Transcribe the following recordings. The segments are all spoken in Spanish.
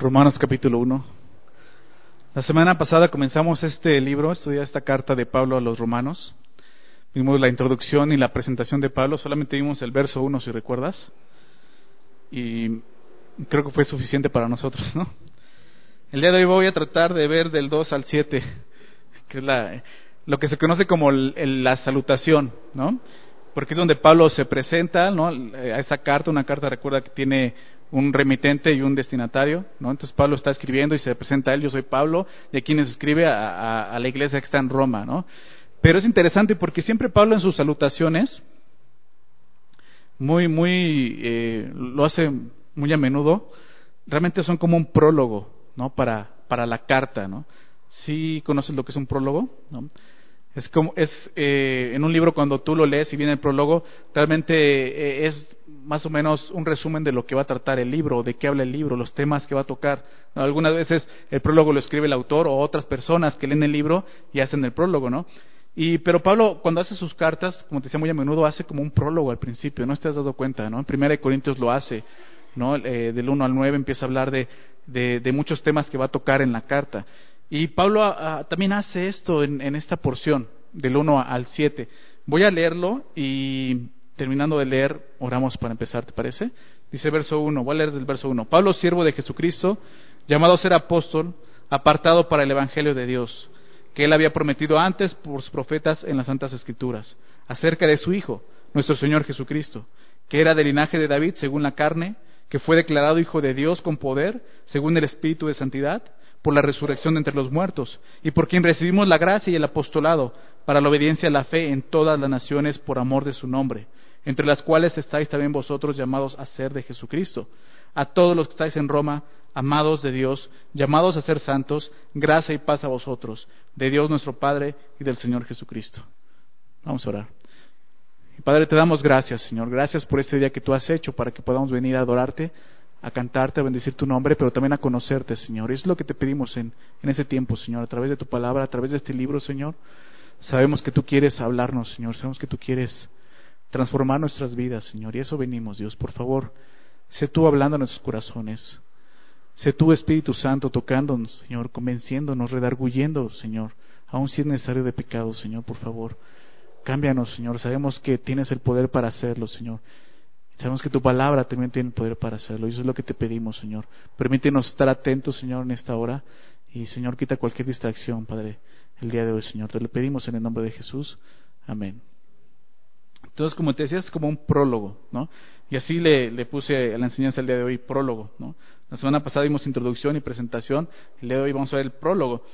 Romanos capítulo 1. La semana pasada comenzamos este libro, estudiar esta carta de Pablo a los romanos. Vimos la introducción y la presentación de Pablo, solamente vimos el verso 1, si recuerdas. Y creo que fue suficiente para nosotros, ¿no? El día de hoy voy a tratar de ver del 2 al 7, que es lo que se conoce como la salutación, ¿no? Porque es donde Pablo se presenta, ¿no? A esa carta, una carta, recuerda que tiene un remitente y un destinatario, ¿no? Entonces Pablo está escribiendo y se presenta a él: yo soy Pablo, y a quienes escribe a la iglesia que está en Roma, ¿no? Pero es interesante porque siempre Pablo en sus salutaciones, lo hace muy a menudo, realmente son como un prólogo, ¿no? Para la carta, ¿no? ¿Sí conoces lo que es un prólogo? ¿No? En un libro, cuando tú lo lees y viene el prólogo, realmente es más o menos un resumen de lo que va a tratar el libro, de qué habla el libro, los temas que va a tocar, ¿no? Algunas veces el prólogo lo escribe el autor o otras personas que leen el libro y hacen el prólogo, ¿no? Pero Pablo, cuando hace sus cartas, como te decía, muy a menudo hace como un prólogo al principio, ¿no? ¿Te has dado cuenta, no? En 1 Corintios lo hace, ¿no? Del 1 al 9 empieza a hablar de muchos temas que va a tocar en la carta. Y Pablo también hace esto en esta porción, del 1 al 7. Voy a leerlo y terminando de leer, oramos para empezar, ¿te parece? Dice verso 1, voy a leer del verso 1. Pablo, siervo de Jesucristo, llamado a ser apóstol, apartado para el evangelio de Dios, que él había prometido antes por sus profetas en las Santas Escrituras, acerca de su Hijo, nuestro Señor Jesucristo, que era del linaje de David según la carne, que fue declarado Hijo de Dios con poder, según el Espíritu de Santidad, por la resurrección de entre los muertos, y por quien recibimos la gracia y el apostolado, para la obediencia a la fe en todas las naciones por amor de su nombre, entre las cuales estáis también vosotros llamados a ser de Jesucristo. A todos los que estáis en Roma, amados de Dios, llamados a ser santos, gracia y paz a vosotros, de Dios nuestro Padre y del Señor Jesucristo. Vamos a orar. Padre, te damos gracias, Señor. Gracias por este día que tú has hecho para que podamos venir a adorarte, a cantarte, a bendecir tu nombre, pero también a conocerte, Señor. Es lo que te pedimos en ese tiempo, Señor, a través de tu palabra, a través de este libro, Señor. Sabemos que tú quieres hablarnos, Señor. Sabemos que tú quieres transformar nuestras vidas, Señor. Y eso venimos, Dios. Por favor, sé tú hablando a nuestros corazones. Sé tú, Espíritu Santo, tocándonos, Señor, convenciéndonos, redarguyendo, Señor, aun si es necesario de pecado, Señor, por favor. Cámbianos, Señor. Sabemos que tienes el poder para hacerlo, Señor. Sabemos que tu palabra también tiene el poder para hacerlo. Y eso es lo que te pedimos, Señor. Permítenos estar atentos, Señor, en esta hora. Y, Señor, quita cualquier distracción, Padre, el día de hoy, Señor. Te lo pedimos en el nombre de Jesús. Amén. Entonces, como te decía, es como un prólogo, ¿no? Y así le puse a la enseñanza el día de hoy, prólogo, ¿no? La semana pasada vimos introducción y presentación. El día de hoy vamos a ver el prólogo.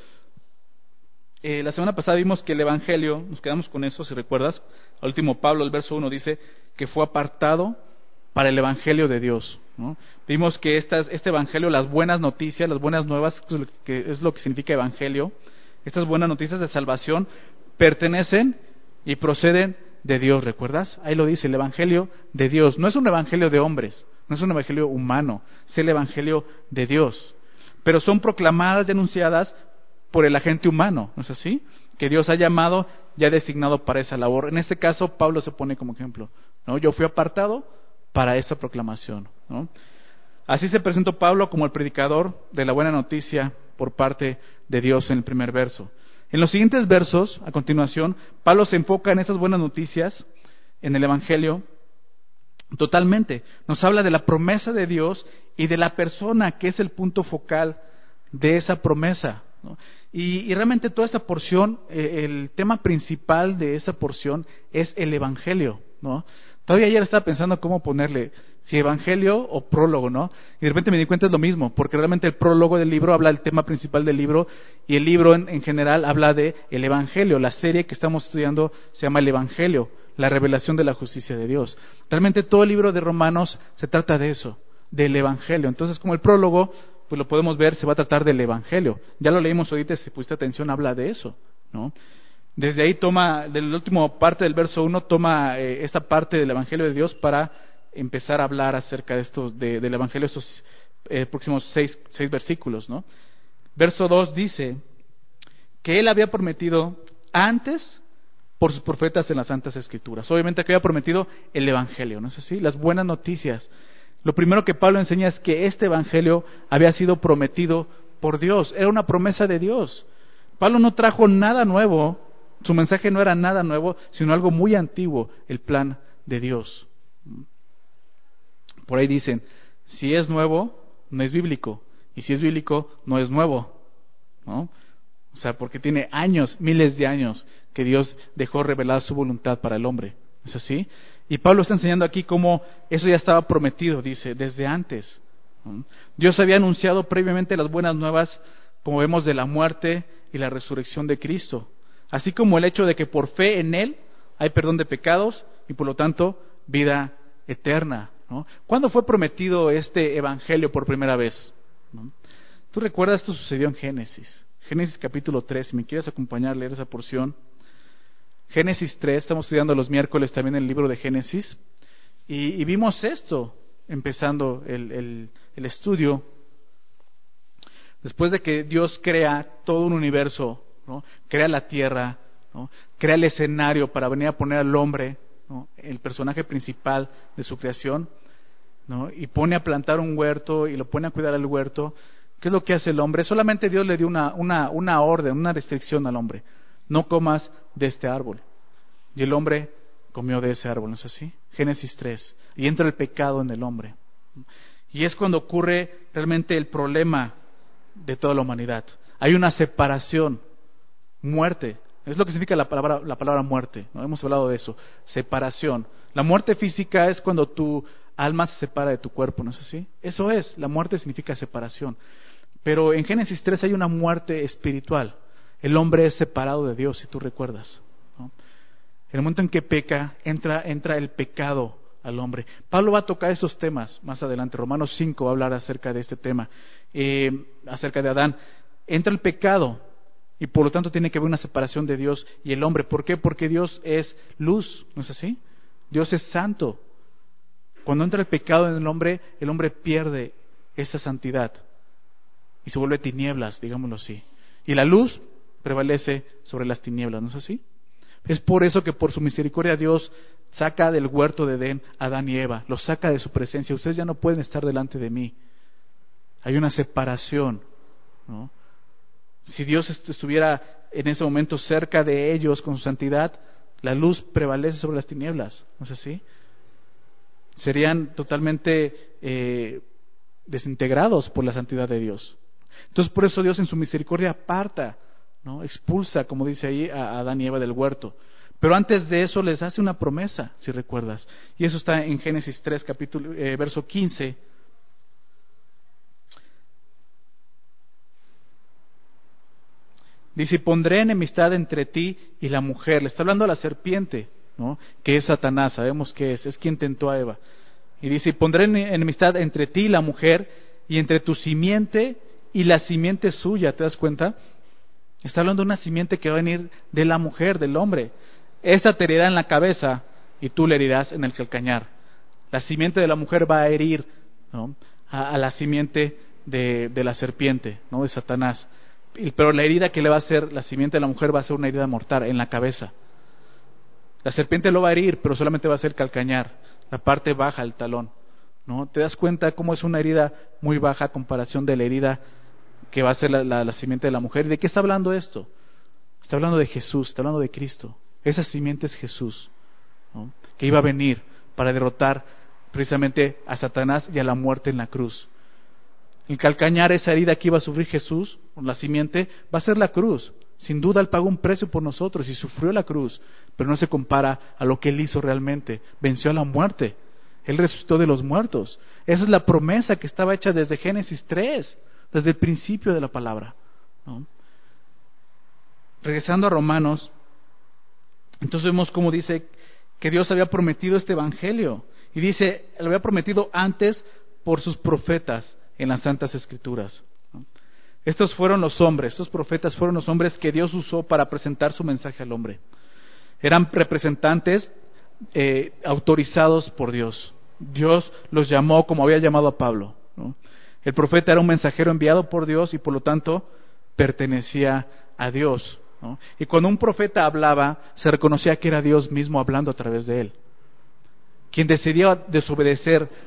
La semana pasada vimos que el Evangelio, nos quedamos con eso, si recuerdas. Al último, Pablo, el verso 1, dice que fue apartado para el Evangelio de Dios, ¿no? Vimos que este Evangelio, las buenas noticias, las buenas nuevas, que es lo que significa Evangelio, estas buenas noticias de salvación pertenecen y proceden de Dios, ¿recuerdas? Ahí lo dice, el Evangelio de Dios. No es un Evangelio de hombres, no es un Evangelio humano, es el Evangelio de Dios. Pero son proclamadas y anunciadas por el agente humano, ¿no es así? Que Dios ha llamado y ha designado para esa labor. En este caso, Pablo se pone como ejemplo, ¿no? Yo fui apartado para esa proclamación, ¿no? Así se presentó Pablo como el predicador de la buena noticia por parte de Dios en el primer verso. En los siguientes versos, a continuación, Pablo se enfoca en esas buenas noticias, en el Evangelio, totalmente. Nos habla de la promesa de Dios y de la persona que es el punto focal de esa promesa, ¿no? Y realmente toda esta porción, el tema principal de esta porción es el Evangelio, ¿no? Todavía ayer estaba pensando cómo ponerle, si Evangelio o prólogo, ¿no? Y de repente me di cuenta es lo mismo, porque realmente el prólogo del libro habla del tema principal del libro, y el libro en general habla de el Evangelio. La serie que estamos estudiando se llama el Evangelio, la revelación de la justicia de Dios. Realmente todo el libro de Romanos se trata de eso, del Evangelio. Entonces, como el prólogo, pues lo podemos ver, se va a tratar del Evangelio. Ya lo leímos ahorita, si pusiste atención, habla de eso, ¿no? Desde ahí toma, de la última parte del verso 1, toma esta parte del Evangelio de Dios para empezar a hablar acerca de estos, del Evangelio, estos próximos seis versículos, ¿no? Verso 2 dice que él había prometido antes por sus profetas en las Santas Escrituras. Obviamente que había prometido el Evangelio, ¿no es así? Las buenas noticias. Lo primero que Pablo enseña es que este evangelio había sido prometido por Dios, era una promesa de Dios. Pablo no trajo nada nuevo, su mensaje no era nada nuevo, sino algo muy antiguo, el plan de Dios. Por ahí dicen, si es nuevo, no es bíblico, y si es bíblico, no es nuevo, ¿no? O sea, porque tiene años, miles de años, que Dios dejó revelar su voluntad para el hombre. ¿Es así? Y Pablo está enseñando aquí cómo eso ya estaba prometido, dice, desde antes. Dios había anunciado previamente las buenas nuevas, como vemos, de la muerte y la resurrección de Cristo, así como el hecho de que por fe en Él hay perdón de pecados y por lo tanto vida eterna, ¿no? ¿Cuándo fue prometido este evangelio por primera vez? ¿No? ¿Tú recuerdas? Esto sucedió en Génesis capítulo 3, si me quieres acompañar a leer esa porción. Génesis 3, estamos estudiando los miércoles también el libro de Génesis, y vimos esto, empezando el estudio, después de que Dios crea todo un universo, ¿no? Crea la tierra, ¿no? Crea el escenario para venir a poner al hombre, ¿no? El personaje principal de su creación, ¿no? Y pone a plantar un huerto y lo pone a cuidar el huerto. ¿Qué es lo que hace el hombre? Solamente Dios le dio una orden, una restricción al hombre: no comas de este árbol. Y el hombre comió de ese árbol, ¿no es así? Génesis 3. Y entra el pecado en el hombre. Y es cuando ocurre realmente el problema de toda la humanidad. Hay una separación, muerte. Es lo que significa la palabra muerte, ¿no? Hemos hablado de eso, separación. La muerte física es cuando tu alma se separa de tu cuerpo, ¿no es así? Eso es, la muerte significa separación. Pero en Génesis 3 hay una muerte espiritual. El hombre es separado de Dios, si tú recuerdas, ¿no? En el momento en que peca, entra el pecado al hombre. Pablo va a tocar esos temas más adelante. Romanos 5 va a hablar acerca de este tema, acerca de Adán. Entra el pecado y por lo tanto tiene que haber una separación de Dios y el hombre. ¿Por qué? Porque Dios es luz, ¿no es así? Dios es santo. Cuando entra el pecado en el hombre pierde esa santidad y se vuelve tinieblas, digámoslo así. Y la luz prevalece sobre las tinieblas, ¿no es así? Es por eso que por su misericordia Dios saca del huerto de Edén a Adán y Eva, los saca de su presencia. Ustedes ya no pueden estar delante de mí. Hay una separación, ¿no? Si Dios estuviera en ese momento cerca de ellos con su santidad, la luz prevalece sobre las tinieblas, ¿no es así? Serían totalmente desintegrados por la santidad de Dios. Entonces por eso Dios en su misericordia aparta, ¿no? Expulsa, como dice ahí, a Adán y Eva del huerto. Pero antes de eso les hace una promesa, si recuerdas. Y eso está en Génesis 3, verso 15. Dice: pondré enemistad entre ti y la mujer. Le está hablando a la serpiente, ¿no? Que es Satanás, sabemos que es quien tentó a Eva. Y dice: pondré enemistad entre ti y la mujer, y entre tu simiente y la simiente suya. ¿Te das cuenta? Está hablando de una simiente que va a venir de la mujer, del hombre. Esta te herirá en la cabeza y tú le herirás en el calcañar. La simiente de la mujer va a herir, ¿no? a la simiente de la serpiente, ¿no? De Satanás. Pero la herida que le va a hacer la simiente de la mujer va a ser una herida mortal en la cabeza. La serpiente lo va a herir, pero solamente va a ser calcañar, la parte baja del talón, ¿no? ¿Te das cuenta cómo es una herida muy baja a comparación de la herida que va a ser la simiente de la mujer? ¿Y de qué está hablando esto? Está hablando de Jesús, está hablando de Cristo. Esa simiente es Jesús, ¿no? Que iba a venir para derrotar precisamente a Satanás y a la muerte en la cruz. El calcañar, esa herida que iba a sufrir Jesús, con la simiente, va a ser la cruz. Sin duda Él pagó un precio por nosotros y sufrió la cruz, pero no se compara a lo que Él hizo realmente. Venció a la muerte. Él resucitó de los muertos. Esa es la promesa que estaba hecha desde Génesis 3, desde el principio de la palabra, ¿no? Regresando a Romanos, entonces vemos cómo dice que Dios había prometido este evangelio. Y dice, lo había prometido antes por sus profetas en las Santas Escrituras, ¿no? Estos profetas fueron los hombres que Dios usó para presentar su mensaje al hombre. Eran representantes autorizados por Dios. Dios los llamó como había llamado a Pablo, ¿no? El profeta era un mensajero enviado por Dios y por lo tanto pertenecía a Dios, ¿no? Y cuando un profeta hablaba, se reconocía que era Dios mismo hablando a través de él. Quien decidió desobedecer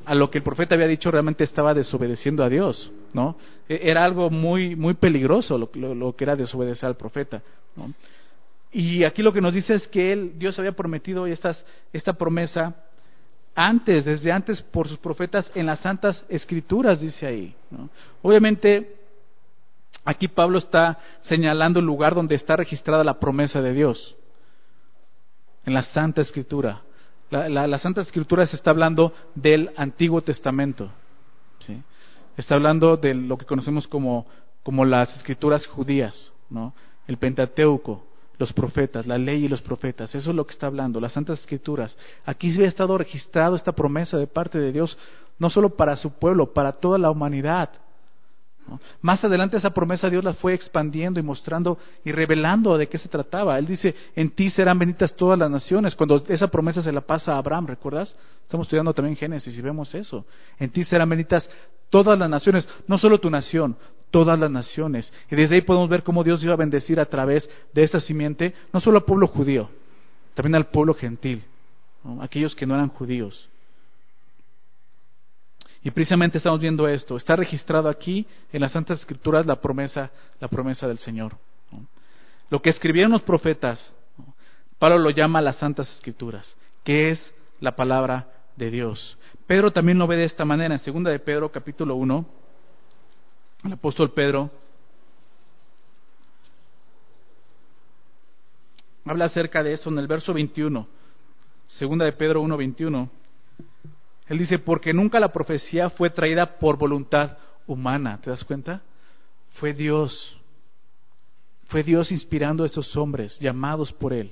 a lo que el profeta había dicho, realmente estaba desobedeciendo a Dios, ¿no? Era algo muy, muy peligroso lo que era desobedecer al profeta, ¿no? Y aquí lo que nos dice es que Dios había prometido esta promesa desde antes por sus profetas en las Santas Escrituras, dice ahí, ¿no? Obviamente, aquí Pablo está señalando el lugar donde está registrada la promesa de Dios, en la Santa Escritura. La Santa Escritura se está hablando del Antiguo Testamento, ¿sí? Está hablando de lo que conocemos como las Escrituras judías, ¿no? El Pentateuco, los profetas, la ley y los profetas. Eso es lo que está hablando, las Santas Escrituras. Aquí sí ha estado registrado esta promesa de parte de Dios, no solo para su pueblo, para toda la humanidad, ¿no? Más adelante esa promesa Dios la fue expandiendo y mostrando y revelando de qué se trataba. Él dice, en ti serán benditas todas las naciones. Cuando esa promesa se la pasa a Abraham, ¿recuerdas? Estamos estudiando también Génesis y vemos eso. En ti serán benditas todas las naciones, no solo tu nación, todas las naciones. Y desde ahí podemos ver cómo Dios iba a bendecir a través de esta simiente, no solo al pueblo judío, también al pueblo gentil, ¿no? Aquellos que no eran judíos. Y precisamente estamos viendo esto. Está registrado aquí en las Santas Escrituras la promesa del Señor, ¿no? Lo que escribieron los profetas, ¿no? Pablo lo llama las Santas Escrituras, que es la palabra de Dios. Pedro también lo ve de esta manera. En 2 de Pedro, capítulo 1, el apóstol Pedro habla acerca de eso en el verso 21. 2 de Pedro 1, 21. Él dice, porque nunca la profecía fue traída por voluntad humana. ¿Te das cuenta? Fue Dios inspirando a esos hombres, llamados por Él.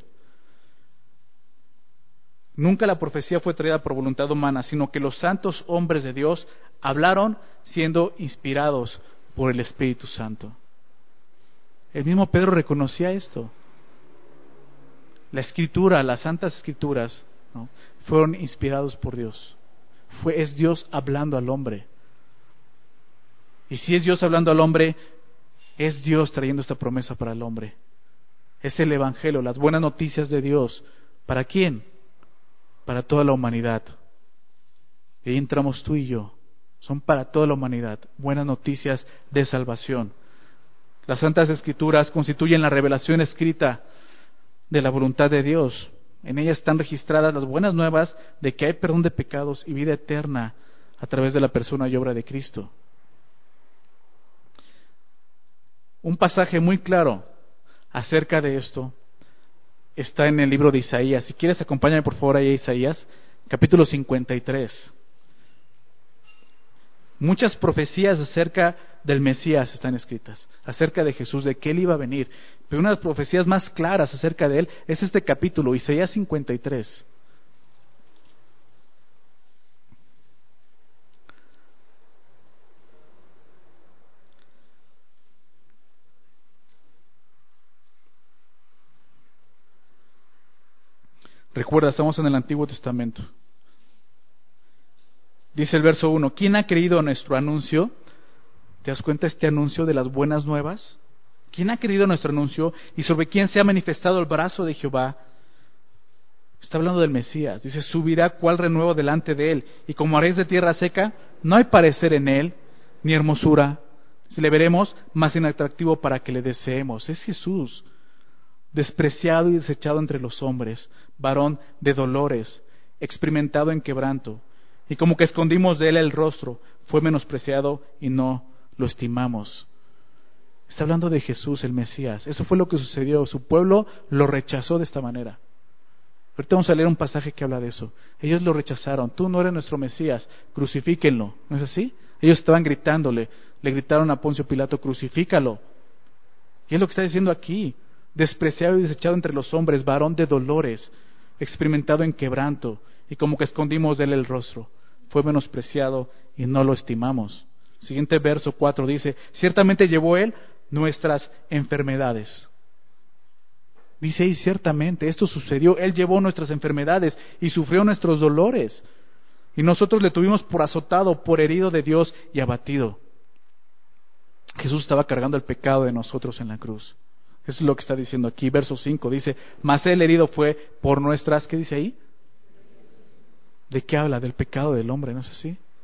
Nunca la profecía fue traída por voluntad humana, sino que los santos hombres de Dios hablaron siendo inspirados por el Espíritu Santo. El mismo Pedro reconocía esto. La Escritura, las Santas Escrituras, ¿no?, fueron inspirados por Dios. Es Dios hablando al hombre. Y si es Dios hablando al hombre, es Dios trayendo esta promesa para el hombre. Es el Evangelio, las buenas noticias de Dios. ¿Para quién? Para toda la humanidad. Y ahí entramos tú y yo. Son para toda la humanidad. Buenas noticias de salvación. Las Santas Escrituras constituyen la revelación escrita de la voluntad de Dios. En ellas están registradas las buenas nuevas de que hay perdón de pecados y vida eterna a través de la persona y obra de Cristo. Un pasaje muy claro acerca de esto está en el libro de Isaías. Si quieres, acompáñame por favor ahí a Isaías, capítulo 53. Muchas profecías acerca del Mesías están escritas, acerca de Jesús, de que Él iba a venir. Pero una de las profecías más claras acerca de Él es este capítulo, Isaías 53. Recuerda, estamos en el Antiguo Testamento. Dice el verso 1, ¿quién ha creído a nuestro anuncio? ¿Te das cuenta este anuncio de las buenas nuevas? ¿Quién ha creído nuestro anuncio y sobre quién se ha manifestado el brazo de Jehová? Está hablando del Mesías. Dice, subirá cual renuevo delante de él, y como arez de tierra seca, no hay parecer en él, ni hermosura. Si le veremos, más inatractivo para que le deseemos. Es Jesús, despreciado y desechado entre los hombres, varón de dolores, experimentado en quebranto, y como que escondimos de él el rostro, fue menospreciado y no lo estimamos. Está hablando de Jesús, el Mesías. Eso fue lo que sucedió. Su pueblo lo rechazó de esta manera. Ahorita vamos a leer un pasaje que habla de eso. Ellos lo rechazaron. Tú no eres nuestro Mesías, crucifíquenlo. ¿No es así? Ellos estaban gritándole, le gritaron a Poncio Pilato, crucifícalo. Y es lo que está diciendo aquí. Despreciado y desechado entre los hombres, varón de dolores, experimentado en quebranto, y como que escondimos de él el rostro. Fue menospreciado y no lo estimamos. Siguiente verso 4 dice, ciertamente llevó él nuestras enfermedades. Dice ahí, ciertamente, esto sucedió. Él llevó nuestras enfermedades y sufrió nuestros dolores. Y nosotros le tuvimos por azotado, por herido de Dios y abatido. Jesús estaba cargando el pecado de nosotros en la cruz. Eso es lo que está diciendo aquí. Verso 5 dice, mas él herido fue por nuestras, ¿qué dice ahí? ¿De qué habla? Del pecado del hombre, ¿no es así?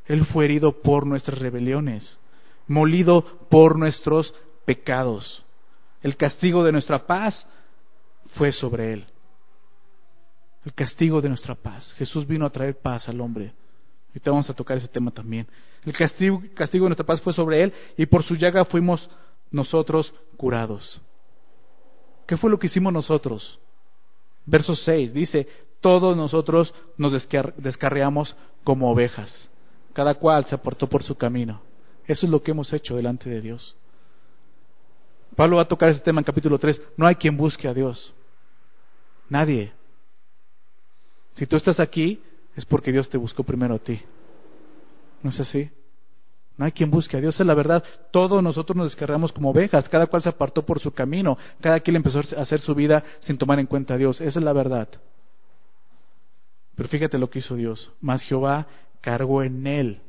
Él fue herido por nuestras rebeliones, molido por nuestros pecados. El castigo de nuestra paz fue sobre Él. El castigo de nuestra paz. Jesús vino a traer paz al hombre. Ahorita vamos a tocar ese tema también. El castigo de nuestra paz fue sobre Él, y por su llaga fuimos nosotros curados. ¿Qué fue lo que hicimos nosotros? Verso 6 dice: todos nosotros nos descarriamos como ovejas, cada cual se apartó por su camino. Eso es lo que hemos hecho delante de Dios. Pablo va a tocar ese tema en capítulo 3. No hay quien busque a Dios. Nadie. Si tú estás aquí, es porque Dios te buscó primero a ti. ¿No es así? No hay quien busque a Dios, es la verdad. Todos nosotros nos descargamos como ovejas, cada cual se apartó por su camino, cada quien empezó a hacer su vida sin tomar en cuenta a Dios. Esa es la verdad. Pero fíjate lo que hizo Dios. Mas Jehová cargó en Él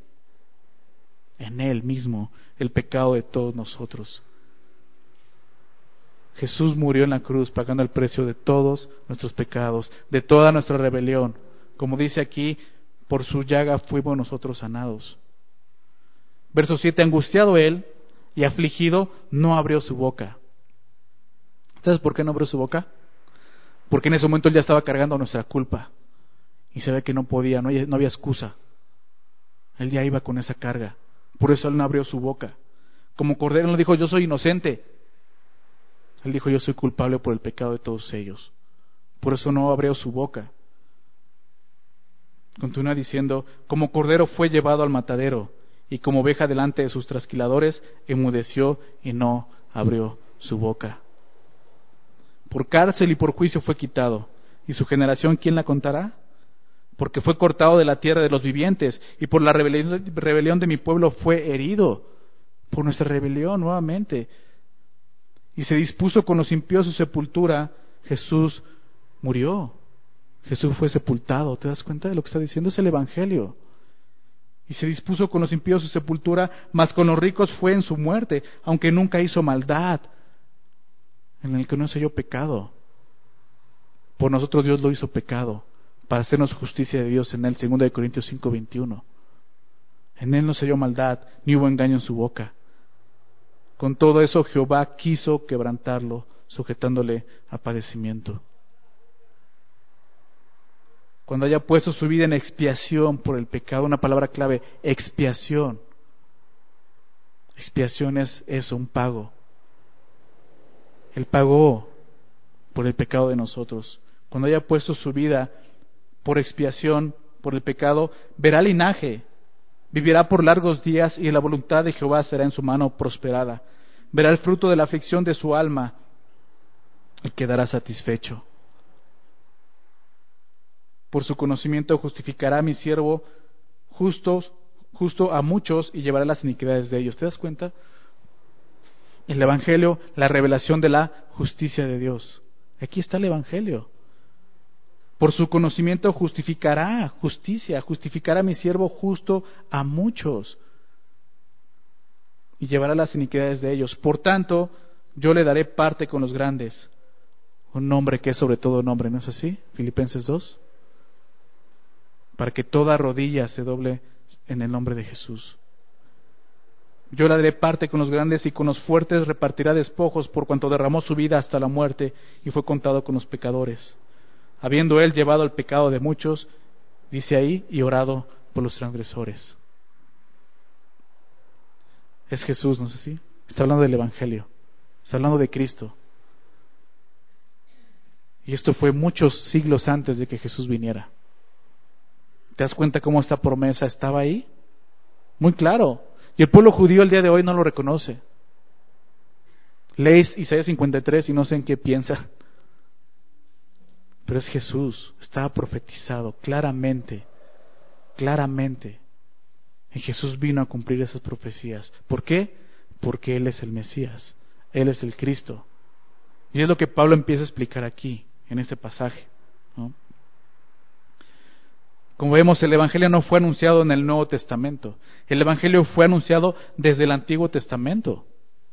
mismo, el pecado de todos nosotros. Jesús murió en la cruz pagando el precio de todos nuestros pecados, de toda nuestra rebelión. Como dice aquí, por su llaga fuimos nosotros sanados. Verso 7, angustiado Él y afligido, no abrió su boca. ¿Sabes por qué no abrió su boca? Porque en ese momento Él ya estaba cargando nuestra culpa. Y se ve que no podía, no había excusa. Él ya iba con esa carga. Por eso Él no abrió su boca. Como cordero no dijo: yo soy inocente. Él dijo: yo soy culpable por el pecado de todos ellos. Por eso no abrió su boca. Continúa diciendo: como cordero fue llevado al matadero, y como oveja delante de sus trasquiladores, enmudeció y no abrió su boca. Por cárcel y por juicio fue quitado. ¿Y su generación quién la contará? Porque fue cortado de la tierra de los vivientes, y por la rebelión de mi pueblo fue herido. Por nuestra rebelión nuevamente. Y se dispuso con los impíos su sepultura. Jesús murió. Jesús fue sepultado. ¿Te das cuenta de lo que está diciendo? Es el Evangelio. Y se dispuso con los impíos su sepultura, mas con los ricos fue en su muerte, aunque nunca hizo maldad, en el que no se halló pecado. Por nosotros Dios lo hizo pecado, para hacernos justicia de Dios en él. 2 Corintios 5:21. En él no se halló maldad, ni hubo engaño en su boca. Con todo eso Jehová quiso quebrantarlo, sujetándole a padecimiento. Cuando haya puesto su vida en expiación por el pecado, una palabra clave: expiación. Expiación es eso, un pago. Él pagó por el pecado de nosotros. Cuando haya puesto su vida por expiación por el pecado, verá linaje, vivirá por largos días, y la voluntad de Jehová será en su mano prosperada. Verá el fruto de la aflicción de su alma y quedará satisfecho. Por su conocimiento justificará a mi siervo justo a muchos, y llevará las iniquidades de ellos. ¿Te das cuenta? El Evangelio, la revelación de la justicia de Dios. Aquí está el Evangelio. Por su conocimiento justificará a mi siervo justo a muchos, y llevará las iniquidades de ellos. Por tanto, yo le daré parte con los grandes, un nombre que es sobre todo nombre, ¿no es así? Filipenses 2. Para que toda rodilla se doble en el nombre de Jesús. Yo le daré parte con los grandes, y con los fuertes repartirá despojos, por cuanto derramó su vida hasta la muerte y fue contado con los pecadores. Habiendo él llevado el pecado de muchos, dice ahí, y orado por los transgresores. Es Jesús, ¿no es así? Está hablando del Evangelio, está hablando de Cristo. Y esto fue muchos siglos antes de que Jesús viniera. ¿Te das cuenta cómo esta promesa estaba ahí? Muy claro. Y el pueblo judío el día de hoy no lo reconoce. Lees Isaías 53 y no sé en qué piensa. Pero es Jesús. Estaba profetizado claramente. Y Jesús vino a cumplir esas profecías. ¿Por qué? Porque Él es el Mesías. Él es el Cristo. Y es lo que Pablo empieza a explicar aquí, en este pasaje, ¿no? Como vemos, el Evangelio no fue anunciado en el Nuevo Testamento. El Evangelio fue anunciado desde el Antiguo Testamento.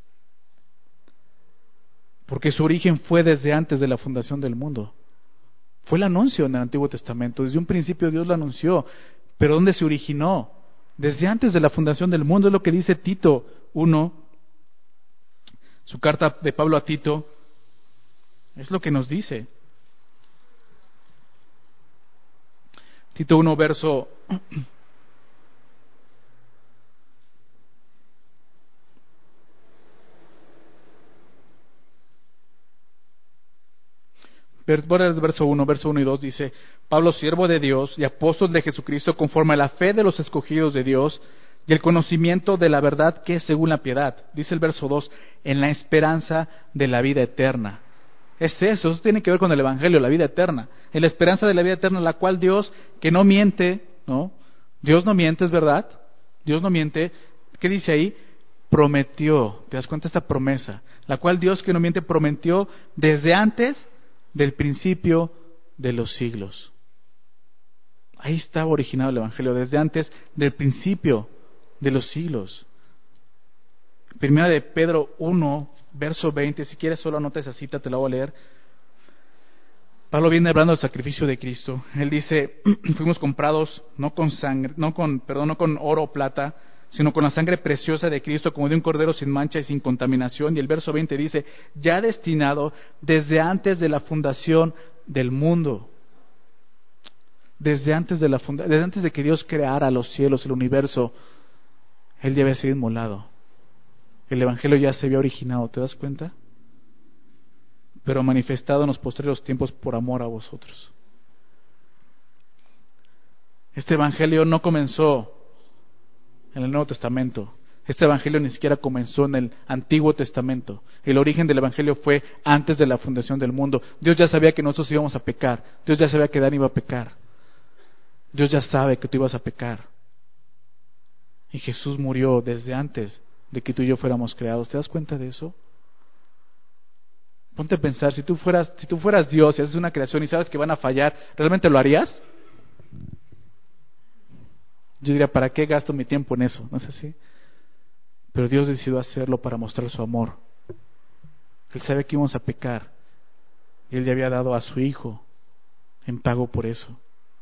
Porque su origen fue desde antes de la fundación del mundo. Fue el anuncio en el Antiguo Testamento. Desde un principio Dios lo anunció. Pero ¿dónde se originó? Desde antes de la fundación del mundo, es lo que dice Tito 1, su carta de Pablo a Tito, es lo que nos dice. Tito 1, verso 1 y 2 dice: Pablo, siervo de Dios y apóstol de Jesucristo, conforme a la fe de los escogidos de Dios y el conocimiento de la verdad que es según la piedad. Dice el verso 2, en la esperanza de la vida eterna. Es eso tiene que ver con el Evangelio, la vida eterna. En la esperanza de la vida eterna, la cual Dios, que no miente, ¿no? Dios no miente, es verdad. Dios no miente. ¿Qué dice ahí? Prometió. ¿Te das cuenta esta promesa? La cual Dios, que no miente, prometió desde antes del principio de los siglos. Ahí estaba originado el Evangelio, desde antes del principio de los siglos. Primera de Pedro 1, verso 20, si quieres solo anota esa cita, te la voy a leer. Pablo viene hablando del sacrificio de Cristo. Él dice: fuimos comprados no con oro o plata, sino con la sangre preciosa de Cristo, como de un cordero sin mancha y sin contaminación. Y el verso 20 dice: ya destinado desde antes de la fundación del mundo. Desde antes de que Dios creara los cielos, el universo, Él ya había sido inmolado. El Evangelio ya se había originado, ¿te das cuenta? Pero manifestado en los posteriores tiempos por amor a vosotros. Este Evangelio no comenzó en el Nuevo Testamento. Este Evangelio ni siquiera comenzó en el Antiguo Testamento. El origen del Evangelio fue antes de la fundación del mundo. Dios ya sabía que nosotros íbamos a pecar. Dios ya sabía que Dan iba a pecar. Dios ya sabe que tú ibas a pecar. Y Jesús murió desde antes de que tú y yo fuéramos creados. ¿Te das cuenta de eso? Ponte a pensar, si tú fueras Dios y haces una creación y sabes que van a fallar, ¿realmente lo harías? Yo diría, ¿para qué gasto mi tiempo en eso? ¿No es así? Pero Dios decidió hacerlo para mostrar su amor. Él sabe que íbamos a pecar y Él ya había dado a su Hijo en pago por eso.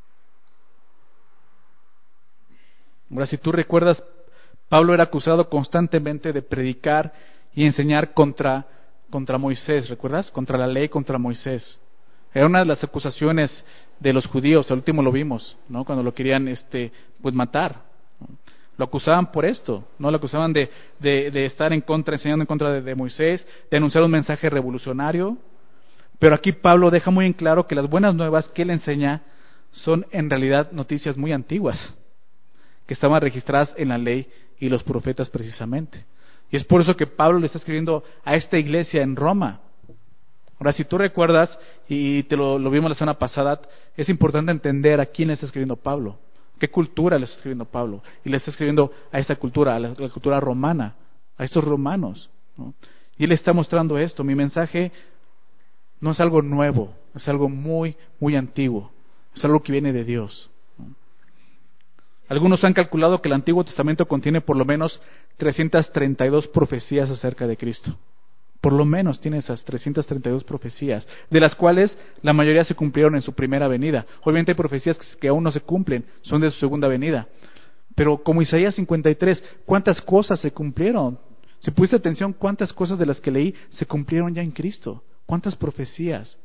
Ahora, si tú recuerdas, Pablo era acusado constantemente de predicar y enseñar contra Moisés, ¿recuerdas? Contra la ley, contra Moisés. Era una de las acusaciones de los judíos. Al último lo vimos, ¿no? Cuando lo querían matar. Lo acusaban por esto, ¿no? Lo acusaban de estar enseñando en contra de Moisés, de anunciar un mensaje revolucionario. Pero aquí Pablo deja muy en claro que las buenas nuevas que él enseña son en realidad noticias muy antiguas, que estaban registradas en la ley y los profetas precisamente. Y es por eso que Pablo le está escribiendo a esta iglesia en Roma. Ahora, si tú recuerdas, y te lo vimos la semana pasada, es importante entender a quién le está escribiendo Pablo, qué cultura le está escribiendo Pablo. Y le está escribiendo a esta cultura, a la cultura romana, a estos romanos, ¿no? Y él está mostrando esto. Mi mensaje no es algo nuevo, es algo muy, muy antiguo. Es algo que viene de Dios. Algunos han calculado que el Antiguo Testamento contiene por lo menos 332 profecías acerca de Cristo. Por lo menos tiene esas 332 profecías, de las cuales la mayoría se cumplieron en su primera venida. Obviamente hay profecías que aún no se cumplen, son de su segunda venida. Pero como Isaías 53, ¿cuántas cosas se cumplieron? Si pusiste atención, ¿cuántas cosas de las que leí se cumplieron ya en Cristo? ¿Cuántas profecías?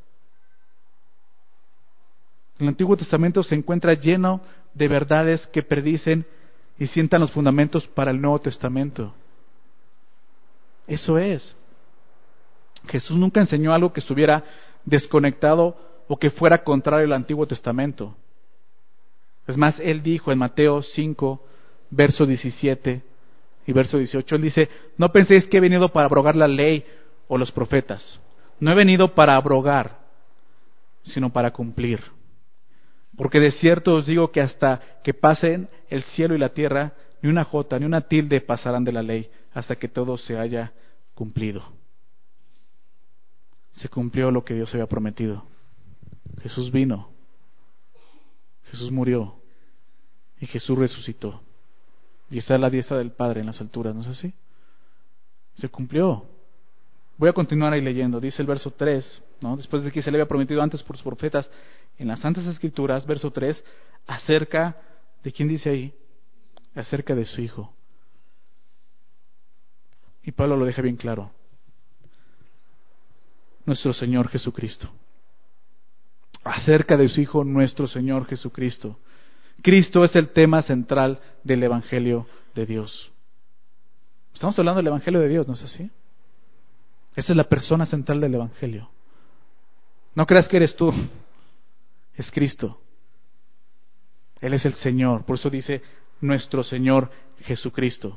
El Antiguo Testamento se encuentra lleno de verdades que predicen y sientan los fundamentos para el Nuevo Testamento. Eso es. Jesús nunca enseñó algo que estuviera desconectado o que fuera contrario al Antiguo Testamento. Es más, Él dijo en Mateo 5, verso 17 y verso 18, Él dice: no penséis que he venido para abrogar la ley o los profetas. No he venido para abrogar, sino para cumplir. Porque de cierto os digo que hasta que pasen el cielo y la tierra, ni una jota, ni una tilde pasarán de la ley, hasta que todo se haya cumplido. Se cumplió lo que Dios había prometido. Jesús vino, Jesús murió y Jesús resucitó. Y está a la diestra del Padre en las alturas, ¿no es así? Se cumplió. Voy a continuar ahí leyendo. Dice el verso 3, ¿no? Después de que se le había prometido antes por sus profetas en las Santas Escrituras, verso 3, acerca de quién dice ahí, acerca de su Hijo. Y Pablo lo deja bien claro. Nuestro Señor Jesucristo. Acerca de su Hijo, nuestro Señor Jesucristo. Cristo es el tema central del Evangelio de Dios. Estamos hablando del Evangelio de Dios, ¿no es así? Esa es la persona central del Evangelio. No creas que eres tú, es Cristo. Él es el Señor, por eso dice nuestro Señor Jesucristo.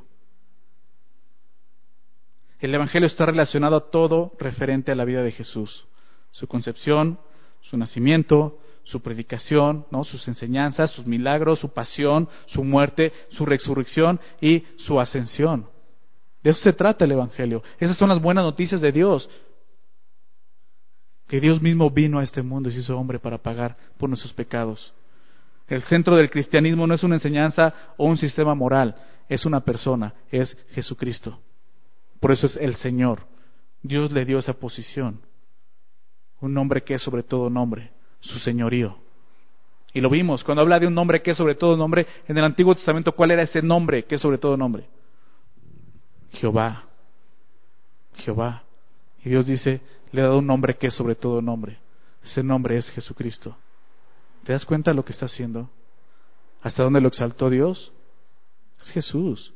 El Evangelio está relacionado a todo referente a la vida de Jesús. Su concepción, su nacimiento, su predicación, ¿no? Sus enseñanzas, sus milagros, su pasión, su muerte, su resurrección y su ascensión. De eso se trata el Evangelio. Esas son las buenas noticias de Dios. Que Dios mismo vino a este mundo y se hizo hombre para pagar por nuestros pecados. El centro del cristianismo no es una enseñanza o un sistema moral, es una persona, es Jesucristo. Por eso es el Señor. Dios le dio esa posición. Un nombre que es sobre todo nombre, su señorío. Y lo vimos, cuando habla de un nombre que es sobre todo nombre, en el Antiguo Testamento, ¿cuál era ese nombre que es sobre todo nombre? Jehová. Jehová. Y Dios dice, le ha dado un nombre que es sobre todo nombre. Ese nombre es Jesucristo. ¿Te das cuenta de lo que está haciendo? ¿Hasta dónde lo exaltó Dios? Es Jesús.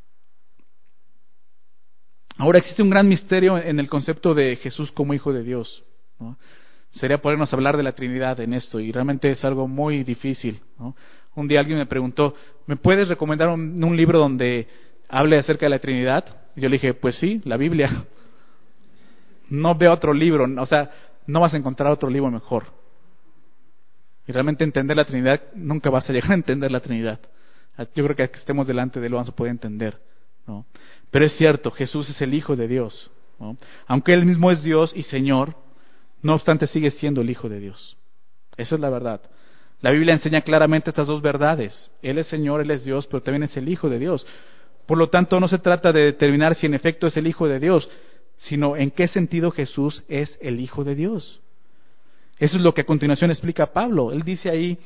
Ahora existe un gran misterio en el concepto de Jesús como Hijo de Dios, ¿no? Sería podernos hablar de la Trinidad en esto, y realmente es algo muy difícil, ¿no? Un día alguien me preguntó, ¿me puedes recomendar un libro donde hable acerca de la Trinidad? Y yo le dije, pues sí, la Biblia. No veo otro libro, o sea, no vas a encontrar otro libro mejor. Y realmente entender la Trinidad, nunca vas a llegar a entender la Trinidad. Yo creo que estemos delante de él vamos a poder entender, ¿no? Pero es cierto, Jesús es el Hijo de Dios, ¿no? Aunque Él mismo es Dios y Señor, no obstante sigue siendo el Hijo de Dios. Esa es la verdad. La Biblia enseña claramente estas dos verdades. Él es Señor, Él es Dios, pero también es el Hijo de Dios. Por lo tanto, no se trata de determinar si en efecto es el Hijo de Dios, sino en qué sentido Jesús es el Hijo de Dios. Eso es lo que a continuación explica Pablo. Él dice ahí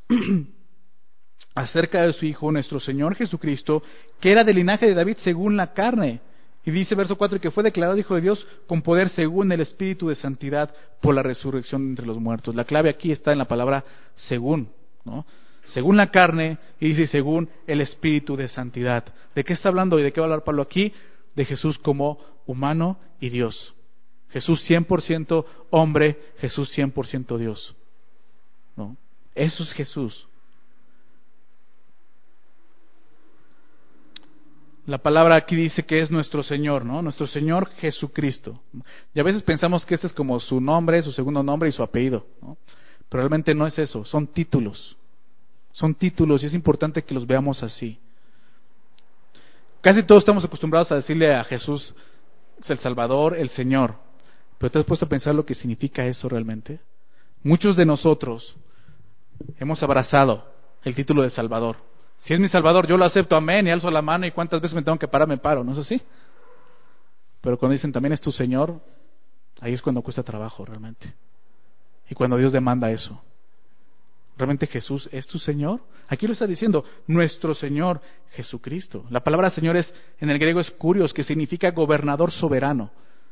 acerca de su Hijo, nuestro Señor Jesucristo, que era del linaje de David según la carne. Y dice verso 4, que fue declarado Hijo de Dios con poder según el Espíritu de Santidad por la resurrección entre los muertos. La clave aquí está en la palabra según, ¿no? Según la carne, y dice según el Espíritu de Santidad. ¿De qué está hablando y de qué va a hablar Pablo aquí? De Jesús como humano y Dios. Jesús 100% hombre, Jesús 100% Dios, ¿no? Eso es Jesús. La palabra aquí dice que es nuestro Señor, ¿no? Nuestro Señor Jesucristo. Y a veces pensamos que este es como su nombre, su segundo nombre y su apellido, ¿no? Pero realmente no es eso, son títulos. Son títulos y es importante que los veamos así. Casi todos estamos acostumbrados a decirle a Jesús el Salvador, el Señor. ¿Pero te has puesto a pensar lo que significa eso realmente? Muchos de nosotros hemos abrazado el título de Salvador. Si es mi Salvador, yo lo acepto, amén, y alzo la mano, y cuántas veces me tengo que parar, me paro, ¿no es así? Pero cuando dicen también es tu Señor, ahí es cuando cuesta trabajo realmente. Y cuando Dios demanda eso. ¿Realmente Jesús es tu Señor? Aquí lo está diciendo, nuestro Señor Jesucristo. La palabra Señor en el griego es kurios, que significa gobernador soberano.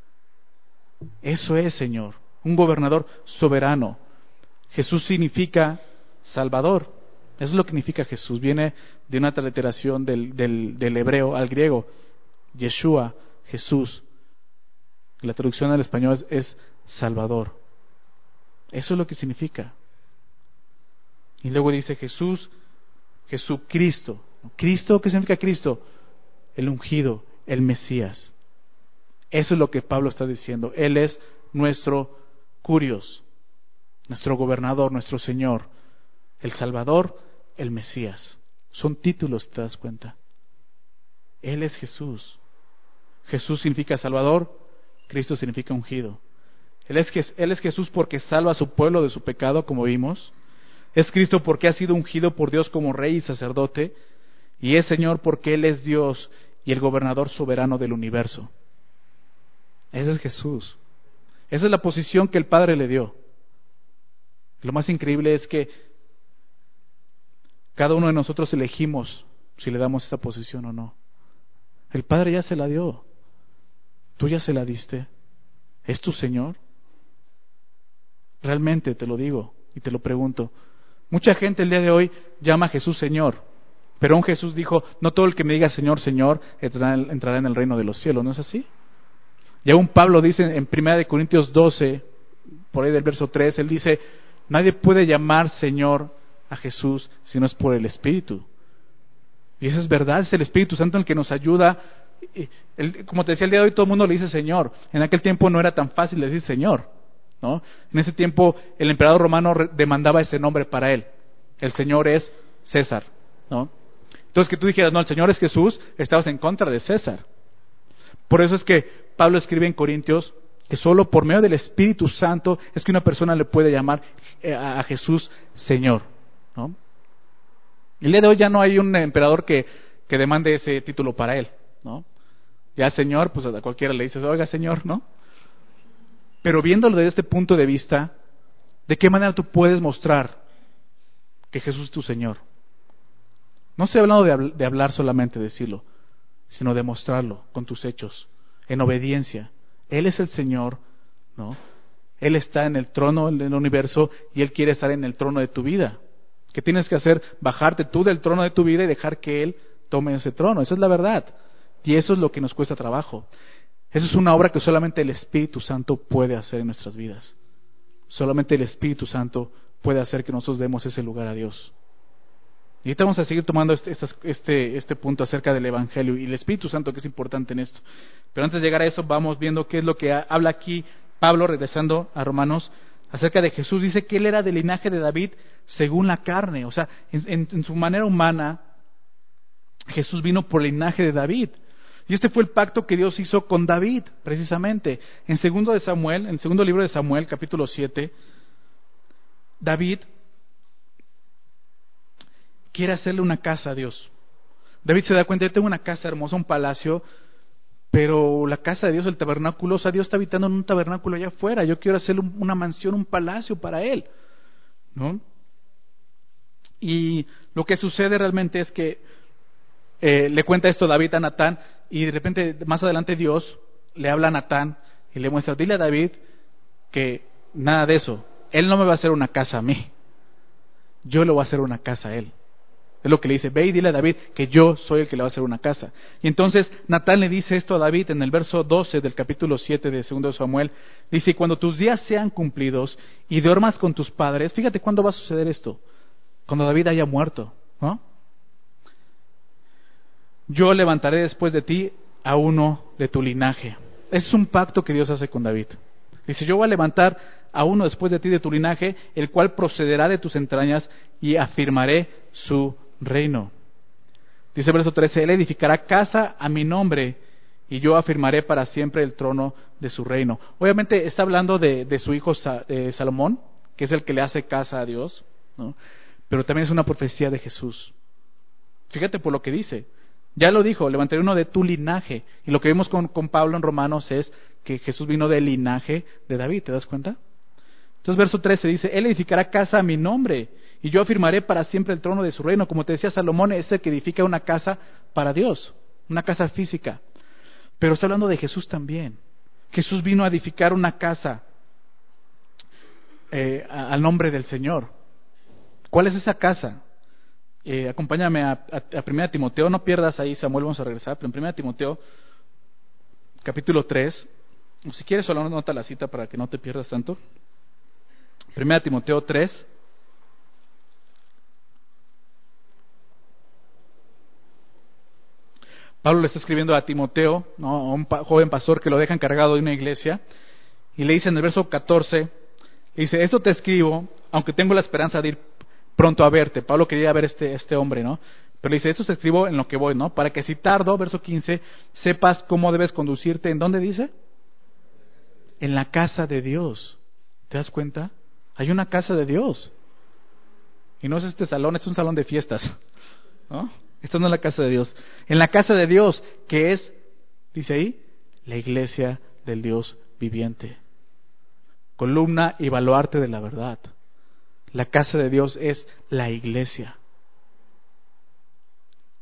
Eso es Señor, un gobernador soberano. Jesús significa Salvador. Eso es lo que significa Jesús. Viene de una transliteración del hebreo al griego. Yeshua, Jesús. La traducción al español es Salvador. Eso es lo que significa. Y luego dice Jesús, Jesucristo. ¿Cristo? ¿Qué significa Cristo? El ungido, el Mesías. Eso es lo que Pablo está diciendo. Él es nuestro kurios, nuestro gobernador, nuestro Señor, el Salvador, el Mesías. Son títulos, ¿te das cuenta? Él es Jesús. Jesús significa Salvador, Cristo significa ungido. Él es Jesús porque salva a su pueblo de su pecado, como vimos. Es Cristo porque ha sido ungido por Dios como rey y sacerdote. Y es Señor porque Él es Dios y el gobernador soberano del universo. Ese es Jesús. Esa es la posición que el Padre le dio. Lo más increíble es que cada uno de nosotros elegimos si le damos esa posición o no. El Padre ya se la dio. Tú ya se la diste. ¿Es tu Señor? Realmente te lo digo y te lo pregunto. Mucha gente el día de hoy llama a Jesús Señor, pero un Jesús dijo, no todo el que me diga Señor, Señor, entrará en el reino de los cielos. ¿No es así? Y aún Pablo dice en 1 Corintios 12, por ahí del verso 3, él dice, nadie puede llamar Señor a Jesús si no es por el Espíritu. Y eso es verdad, es el Espíritu Santo el que nos ayuda. Como te decía, el día de hoy todo el mundo le dice Señor. En aquel tiempo no era tan fácil decir Señor, ¿no? En ese tiempo el emperador romano demandaba ese nombre para él. El Señor es César, ¿no? Entonces que tú dijeras, no, el Señor es Jesús, estabas en contra de César. Por eso es que Pablo escribe en Corintios que solo por medio del Espíritu Santo es que una persona le puede llamar a Jesús Señor, ¿no? El día de hoy ya no hay un emperador que demande ese título para él, ¿no? Ya Señor, pues a cualquiera le dices, oiga Señor, ¿no? Pero viéndolo desde este punto de vista, ¿de qué manera tú puedes mostrar que Jesús es tu Señor? No estoy hablando de hablar solamente, decirlo, sino de mostrarlo con tus hechos, en obediencia. Él es el Señor, ¿no? Él está en el trono del universo y Él quiere estar en el trono de tu vida. ¿Qué tienes que hacer? Bajarte tú del trono de tu vida y dejar que Él tome ese trono. Esa es la verdad. Y eso es lo que nos cuesta trabajo. Eso es una obra que solamente el Espíritu Santo puede hacer en nuestras vidas. Solamente el Espíritu Santo puede hacer que nosotros demos ese lugar a Dios. Y ahorita vamos a seguir tomando este punto acerca del Evangelio y el Espíritu Santo, que es importante en esto. Pero antes de llegar a eso, vamos viendo qué es lo que habla aquí Pablo, regresando a Romanos, acerca de Jesús. Dice que Él era del linaje de David según la carne. O sea, en su manera humana, Jesús vino por el linaje de David. Y este fue el pacto que Dios hizo con David, precisamente. En el segundo libro de Samuel, capítulo 7, David quiere hacerle una casa a Dios. David se da cuenta, yo tengo una casa hermosa, un palacio, pero la casa de Dios, el tabernáculo, o sea, Dios está habitando en un tabernáculo allá afuera. Yo quiero hacerle una mansión, un palacio para Él, ¿no? Y lo que sucede realmente es que le cuenta esto David a Natán, y de repente más adelante Dios le habla a Natán y le muestra, dile a David que nada de eso, él no me va a hacer una casa a mí, yo le voy a hacer una casa a él. Es lo que le dice, ve y dile a David que yo soy el que le va a hacer una casa. Y entonces Natán le dice esto a David en el verso 12 del capítulo 7 de 2 Samuel. Dice, cuando tus días sean cumplidos y duermas con tus padres, fíjate cuándo va a suceder esto, cuando David haya muerto, ¿no? Yo levantaré después de ti a uno de tu linaje. Ese es un pacto que Dios hace con David. Dice, yo voy a levantar a uno después de ti de tu linaje, el cual procederá de tus entrañas y afirmaré su reino. Dice el verso 13, él edificará casa a mi nombre y yo afirmaré para siempre el trono de su reino. Obviamente está hablando de su hijo Salomón, que es el que le hace casa a Dios, ¿no? Pero también es una profecía de Jesús. Fíjate por lo que dice. Ya lo dijo, levantaré uno de tu linaje. Y lo que vemos con Pablo en Romanos es que Jesús vino del linaje de David, ¿te das cuenta? Entonces verso 13 dice, él edificará casa a mi nombre y yo afirmaré para siempre el trono de su reino. Como te decía, Salomón es el que edifica una casa para Dios, una casa física. Pero está hablando de Jesús también. Jesús vino a edificar una casa al nombre del Señor. ¿Cuál es esa casa? Acompáñame a 1 Timoteo, no pierdas ahí, Samuel, vamos a regresar, pero en 1 Timoteo, capítulo 3, o si quieres solo nota la cita para que no te pierdas tanto. 1 Timoteo 3. Pablo le está escribiendo a Timoteo, ¿no? A un joven pastor que lo deja encargado de una iglesia, y le dice en el verso 14, le dice, esto te escribo, aunque tengo la esperanza de ir pronto a verte. Pablo quería ver este hombre, ¿no? Pero le dice, esto te escribo en lo que voy, ¿no? Para que si tardo, verso 15, sepas cómo debes conducirte. ¿En dónde dice? En la casa de Dios. ¿Te das cuenta? Hay una casa de Dios. Y no es este salón, es un salón de fiestas, ¿no? Esto no es la casa de Dios. En la casa de Dios, que es, dice ahí, la iglesia del Dios viviente. Columna y baluarte de la verdad. La casa de Dios es la iglesia.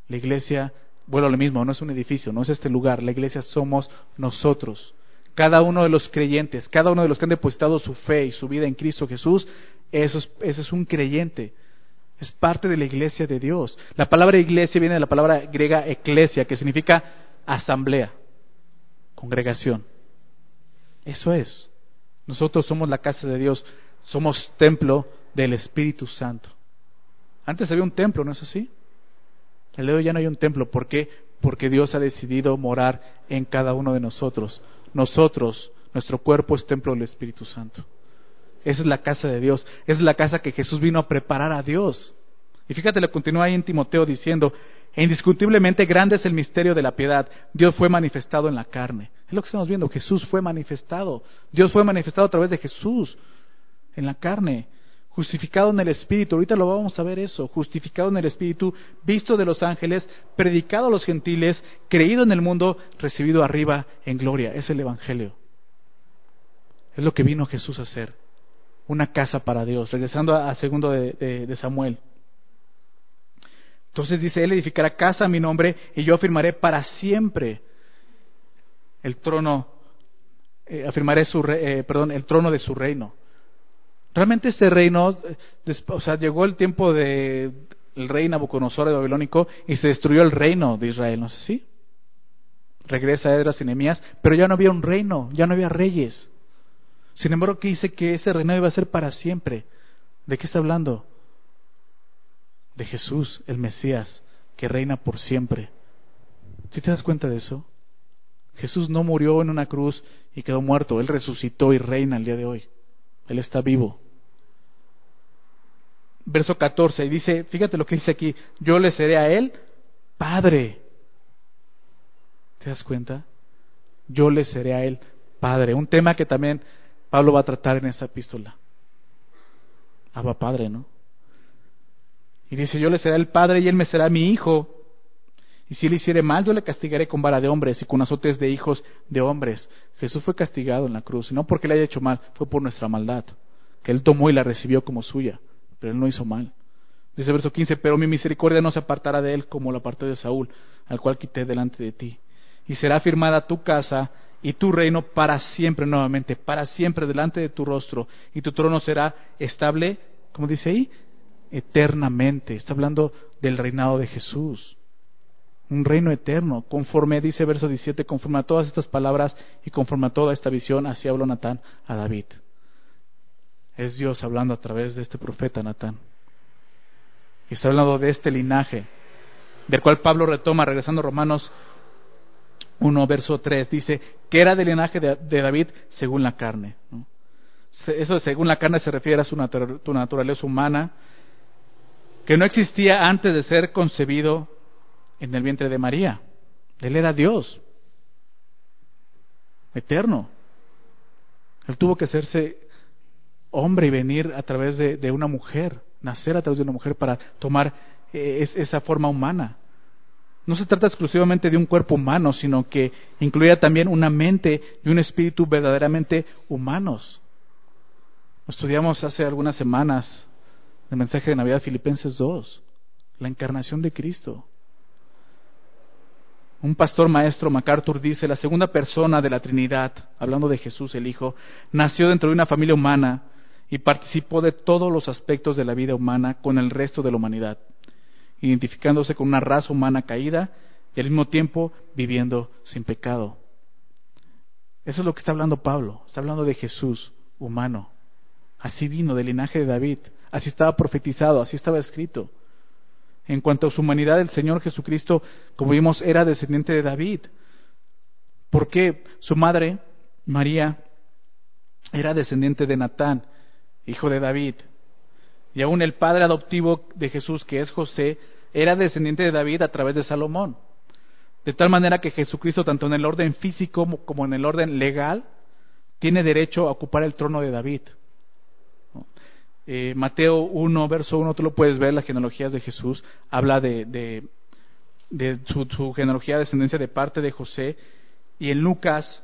La iglesia, vuelvo a lo mismo, no es un edificio, no es este lugar. La iglesia somos nosotros. Cada uno de los creyentes, cada uno de los que han depositado su fe y su vida en Cristo Jesús, ese es un creyente. Es parte de la iglesia de Dios. La palabra iglesia viene de la palabra griega eklesia, que significa asamblea, congregación. Eso es. Nosotros somos la casa de Dios, somos templo del Espíritu Santo. Antes había un templo, ¿no es así? El día de hoy ya no hay un templo. ¿Por qué? Porque Dios ha decidido morar en cada uno de nosotros. Nosotros, nuestro cuerpo es templo del Espíritu Santo. Esa es la casa de Dios. Esa es la casa que Jesús vino a preparar a Dios. Y fíjate, lo continúa ahí en Timoteo diciendo: e indiscutiblemente grande es el misterio de la piedad. Dios fue manifestado en la carne. Es lo que estamos viendo. Jesús fue manifestado. Dios fue manifestado a través de Jesús en la carne. Justificado en el Espíritu. Ahorita lo vamos a ver eso. Justificado en el Espíritu, visto de los ángeles, predicado a los gentiles, creído en el mundo, recibido arriba en gloria. Es el Evangelio. Es lo que vino Jesús a hacer. Una casa para Dios. Regresando a segundo de Samuel. Entonces dice: Él edificará casa a mi nombre y yo afirmaré para siempre el trono, afirmaré el trono de su reino. Realmente este reino, llegó el tiempo del rey Nabucodonosor de Babilónico y se destruyó el reino de Israel, ¿no es así? Regresa Esdras y Nehemías, pero ya no había un reino, ya no había reyes. Sin embargo, aquí dice que ese reino iba a ser para siempre. ¿De qué está hablando? De Jesús, el Mesías, que reina por siempre. ¿Sí te das cuenta de eso? Jesús no murió en una cruz y quedó muerto. Él resucitó y reina el día de hoy. Él está vivo. Verso 14, y dice, fíjate lo que dice aquí: yo le seré a él Padre. ¿Te das cuenta? Yo le seré a él Padre. Un tema que también Pablo va a tratar en esa epístola. Abba Padre, ¿no? Y dice: yo le seré el Padre y él me será mi hijo. Y si él hiciere mal, yo le castigaré con vara de hombres y con azotes de hijos de hombres. Jesús fue castigado en la cruz, y no porque le haya hecho mal, fue por nuestra maldad, que él tomó y la recibió como suya, pero él no hizo mal. Dice verso 15: pero mi misericordia no se apartará de él como la aparté de Saúl, al cual quité delante de ti. Y será firmada tu casa y tu reino para siempre, nuevamente, para siempre delante de tu rostro, y tu trono será estable, como dice ahí, eternamente. Está hablando del reinado de Jesús. Un reino eterno, conforme, dice verso 17, conforme a todas estas palabras y conforme a toda esta visión, así habló Natán a David. Es Dios hablando a través de este profeta Natán. Y está hablando de este linaje, del cual Pablo retoma, regresando a Romanos 1, verso 3, dice que era del linaje de David según la carne, ¿no? Eso de según la carne se refiere a su naturaleza humana, que no existía antes de ser concebido en el vientre de María. Él era Dios, eterno. Él tuvo que hacerse hombre y venir a través de una mujer, nacer a través de una mujer para tomar esa forma humana. No se trata exclusivamente de un cuerpo humano, sino que incluía también una mente y un espíritu verdaderamente humanos. Estudiamos hace algunas semanas el mensaje de Navidad, Filipenses 2, la encarnación de Cristo. Un pastor maestro, MacArthur, dice: la segunda persona de la Trinidad, hablando de Jesús el Hijo, nació dentro de una familia humana y participó de todos los aspectos de la vida humana con el resto de la humanidad, identificándose con una raza humana caída y al mismo tiempo viviendo sin pecado. Eso es lo que está hablando Pablo. Está hablando de Jesús, humano. Así vino del linaje de David, así estaba profetizado, así estaba escrito. En cuanto a su humanidad, el Señor Jesucristo, como vimos, era descendiente de David. ¿Por qué? Su madre, María, era descendiente de Natán, hijo de David. Y aún el padre adoptivo de Jesús, que es José, era descendiente de David a través de Salomón. De tal manera que Jesucristo, tanto en el orden físico como en el orden legal, tiene derecho a ocupar el trono de David. Mateo 1, verso 1, tú lo puedes ver, las genealogías de Jesús, habla de su genealogía de descendencia de parte de José, y en Lucas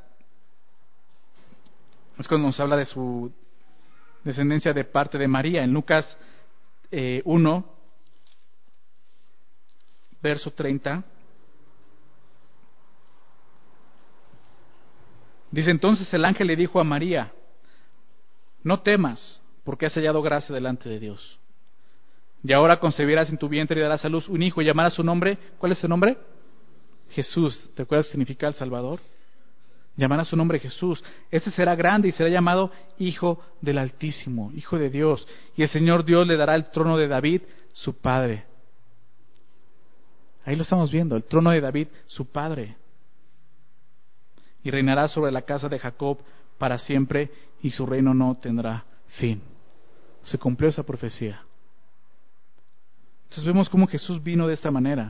es cuando nos habla de su descendencia de parte de María. En Lucas 1, verso 30. Dice: entonces el ángel le dijo a María: no temas, porque has hallado gracia delante de Dios. Y ahora concebirás en tu vientre y darás a luz un hijo y llamarás su nombre. ¿Cuál es su nombre? Jesús. ¿Te acuerdas qué significa el Salvador? Llamarás su nombre Jesús. Este será grande y será llamado Hijo del Altísimo, Hijo de Dios. Y el Señor Dios le dará el trono de David, su padre. Ahí lo estamos viendo, el trono de David, su padre. Y reinará sobre la casa de Jacob para siempre, y su reino no tendrá fin. Se cumplió esa profecía. Entonces vemos cómo Jesús vino de esta manera.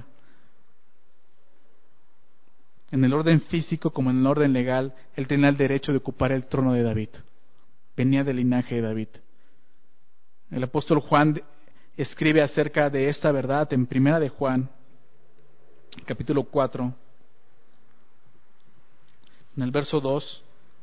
En el orden físico como en el orden legal, Él tenía el derecho de ocupar el trono de David. Venía del linaje de David. El apóstol Juan escribe acerca de esta verdad en Primera de Juan, capítulo 4, en el verso 2.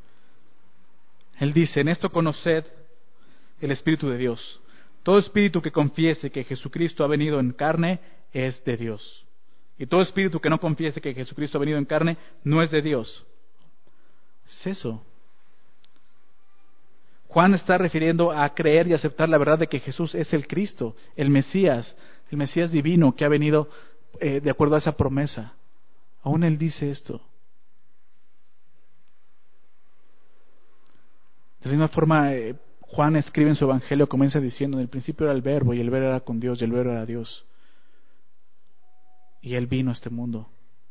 Él dice: en esto conoced el Espíritu de Dios. Todo espíritu que confiese que Jesucristo ha venido en carne es de Dios. Y todo espíritu que no confiese que Jesucristo ha venido en carne no es de Dios. Es eso. Juan está refiriendo a creer y aceptar la verdad de que Jesús es el Cristo, el Mesías divino que ha venido de acuerdo a esa promesa. Aún él dice esto. De la misma forma, Juan escribe en su evangelio, comienza diciendo: en el principio era el Verbo, y el Verbo era con Dios, y el Verbo era Dios. Y Él vino a este mundo.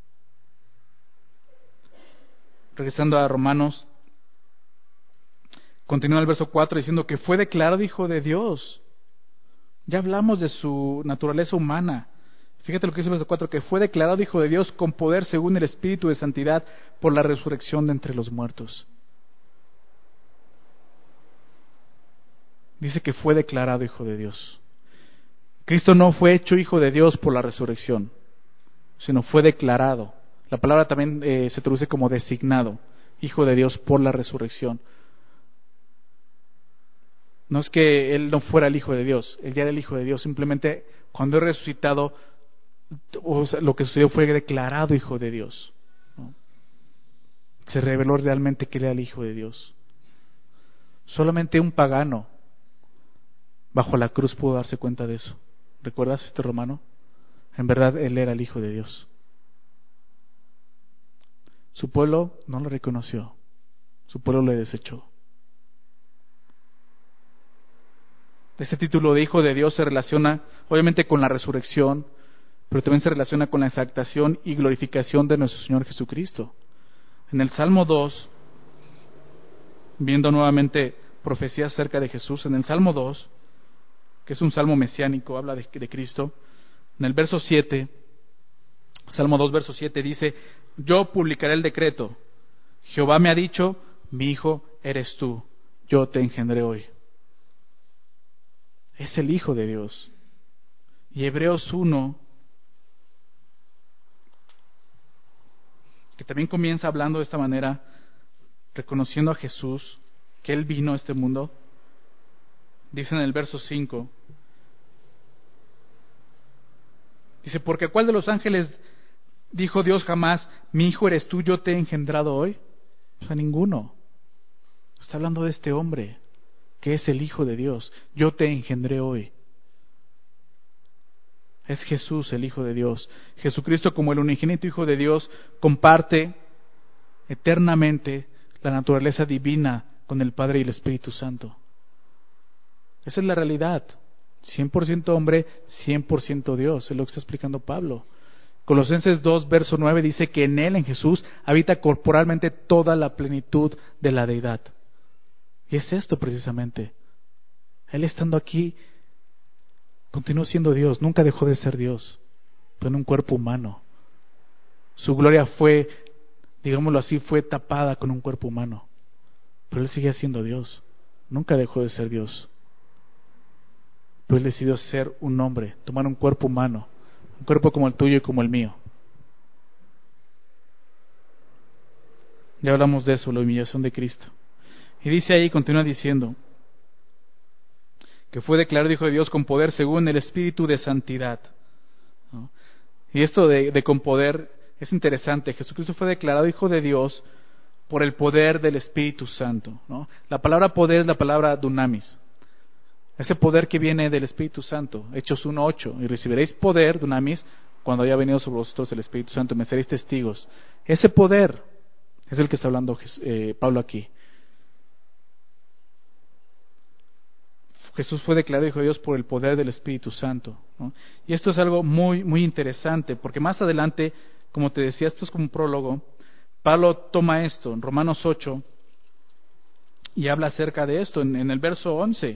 Regresando a Romanos, continúa el verso 4 diciendo que fue declarado Hijo de Dios. Ya hablamos de su naturaleza humana. Fíjate lo que dice el verso 4, que fue declarado Hijo de Dios con poder según el Espíritu de Santidad por la resurrección de entre los muertos. Dice que fue declarado Hijo de Dios. Cristo no fue hecho Hijo de Dios por la resurrección, sino fue declarado. La palabra también se traduce como designado, Hijo de Dios por la resurrección. No es que Él no fuera el Hijo de Dios, Él ya era el Hijo de Dios, simplemente cuando Él resucitado, lo que sucedió fue declarado Hijo de Dios, ¿no? Se reveló realmente que Él era el Hijo de Dios. Solamente un pagano bajo la cruz pudo darse cuenta de eso. ¿Recuerdas este romano? En verdad Él era el Hijo de Dios. Su pueblo no lo reconoció, su pueblo le desechó. Este título de Hijo de Dios se relaciona obviamente con la resurrección, pero también se relaciona con la exaltación y glorificación de nuestro Señor Jesucristo. En el Salmo 2, viendo nuevamente profecías acerca de Jesús, en el Salmo 2, que es un salmo mesiánico, habla de Cristo, en el verso 7, Salmo 2, verso 7 dice: yo publicaré el decreto, Jehová me ha dicho, mi hijo eres tú, yo te engendré hoy. Es el Hijo de Dios. Y Hebreos 1, que también comienza hablando de esta manera, reconociendo a Jesús, que Él vino a este mundo, dice en el verso 5, dice: porque ¿cuál de los ángeles dijo Dios jamás, mi hijo eres tú, yo te he engendrado hoy? O sea, ninguno. Está hablando de este hombre, que es el Hijo de Dios. Yo te engendré hoy. Es Jesús, el Hijo de Dios. Jesucristo, como el unigénito Hijo de Dios, comparte eternamente la naturaleza divina con el Padre y el Espíritu Santo. Esa es la realidad. 100% hombre, 100% Dios. Es lo que está explicando Pablo. Colosenses 2, verso 9 dice que en Él, en Jesús, habita corporalmente toda la plenitud de la deidad. Y es esto precisamente. Él estando aquí, continuó siendo Dios, nunca dejó de ser Dios, pero en un cuerpo humano. Su gloria fue, digámoslo así, fue tapada con un cuerpo humano. Pero Él seguía siendo Dios, nunca dejó de ser Dios. Pero Él decidió ser un hombre, tomar un cuerpo humano, un cuerpo como el tuyo y como el mío. Ya hablamos de eso, la humillación de Cristo. Y dice ahí, continúa diciendo, que fue declarado Hijo de Dios con poder según el Espíritu de Santidad, ¿no? Y esto de con poder es interesante. Jesucristo fue declarado Hijo de Dios por el poder del Espíritu Santo, ¿no? La palabra poder es la palabra dunamis. Ese poder que viene del Espíritu Santo. Hechos 1:8. Y recibiréis poder, dunamis, cuando haya venido sobre vosotros el Espíritu Santo. Me seréis testigos. Ese poder es el que está hablando Pablo aquí. Jesús fue declarado Hijo de Dios por el poder del Espíritu Santo, ¿no? Y esto es algo muy, muy interesante, porque más adelante, como te decía, esto es como un prólogo. Pablo toma esto en Romanos 8 y habla acerca de esto en el verso 11.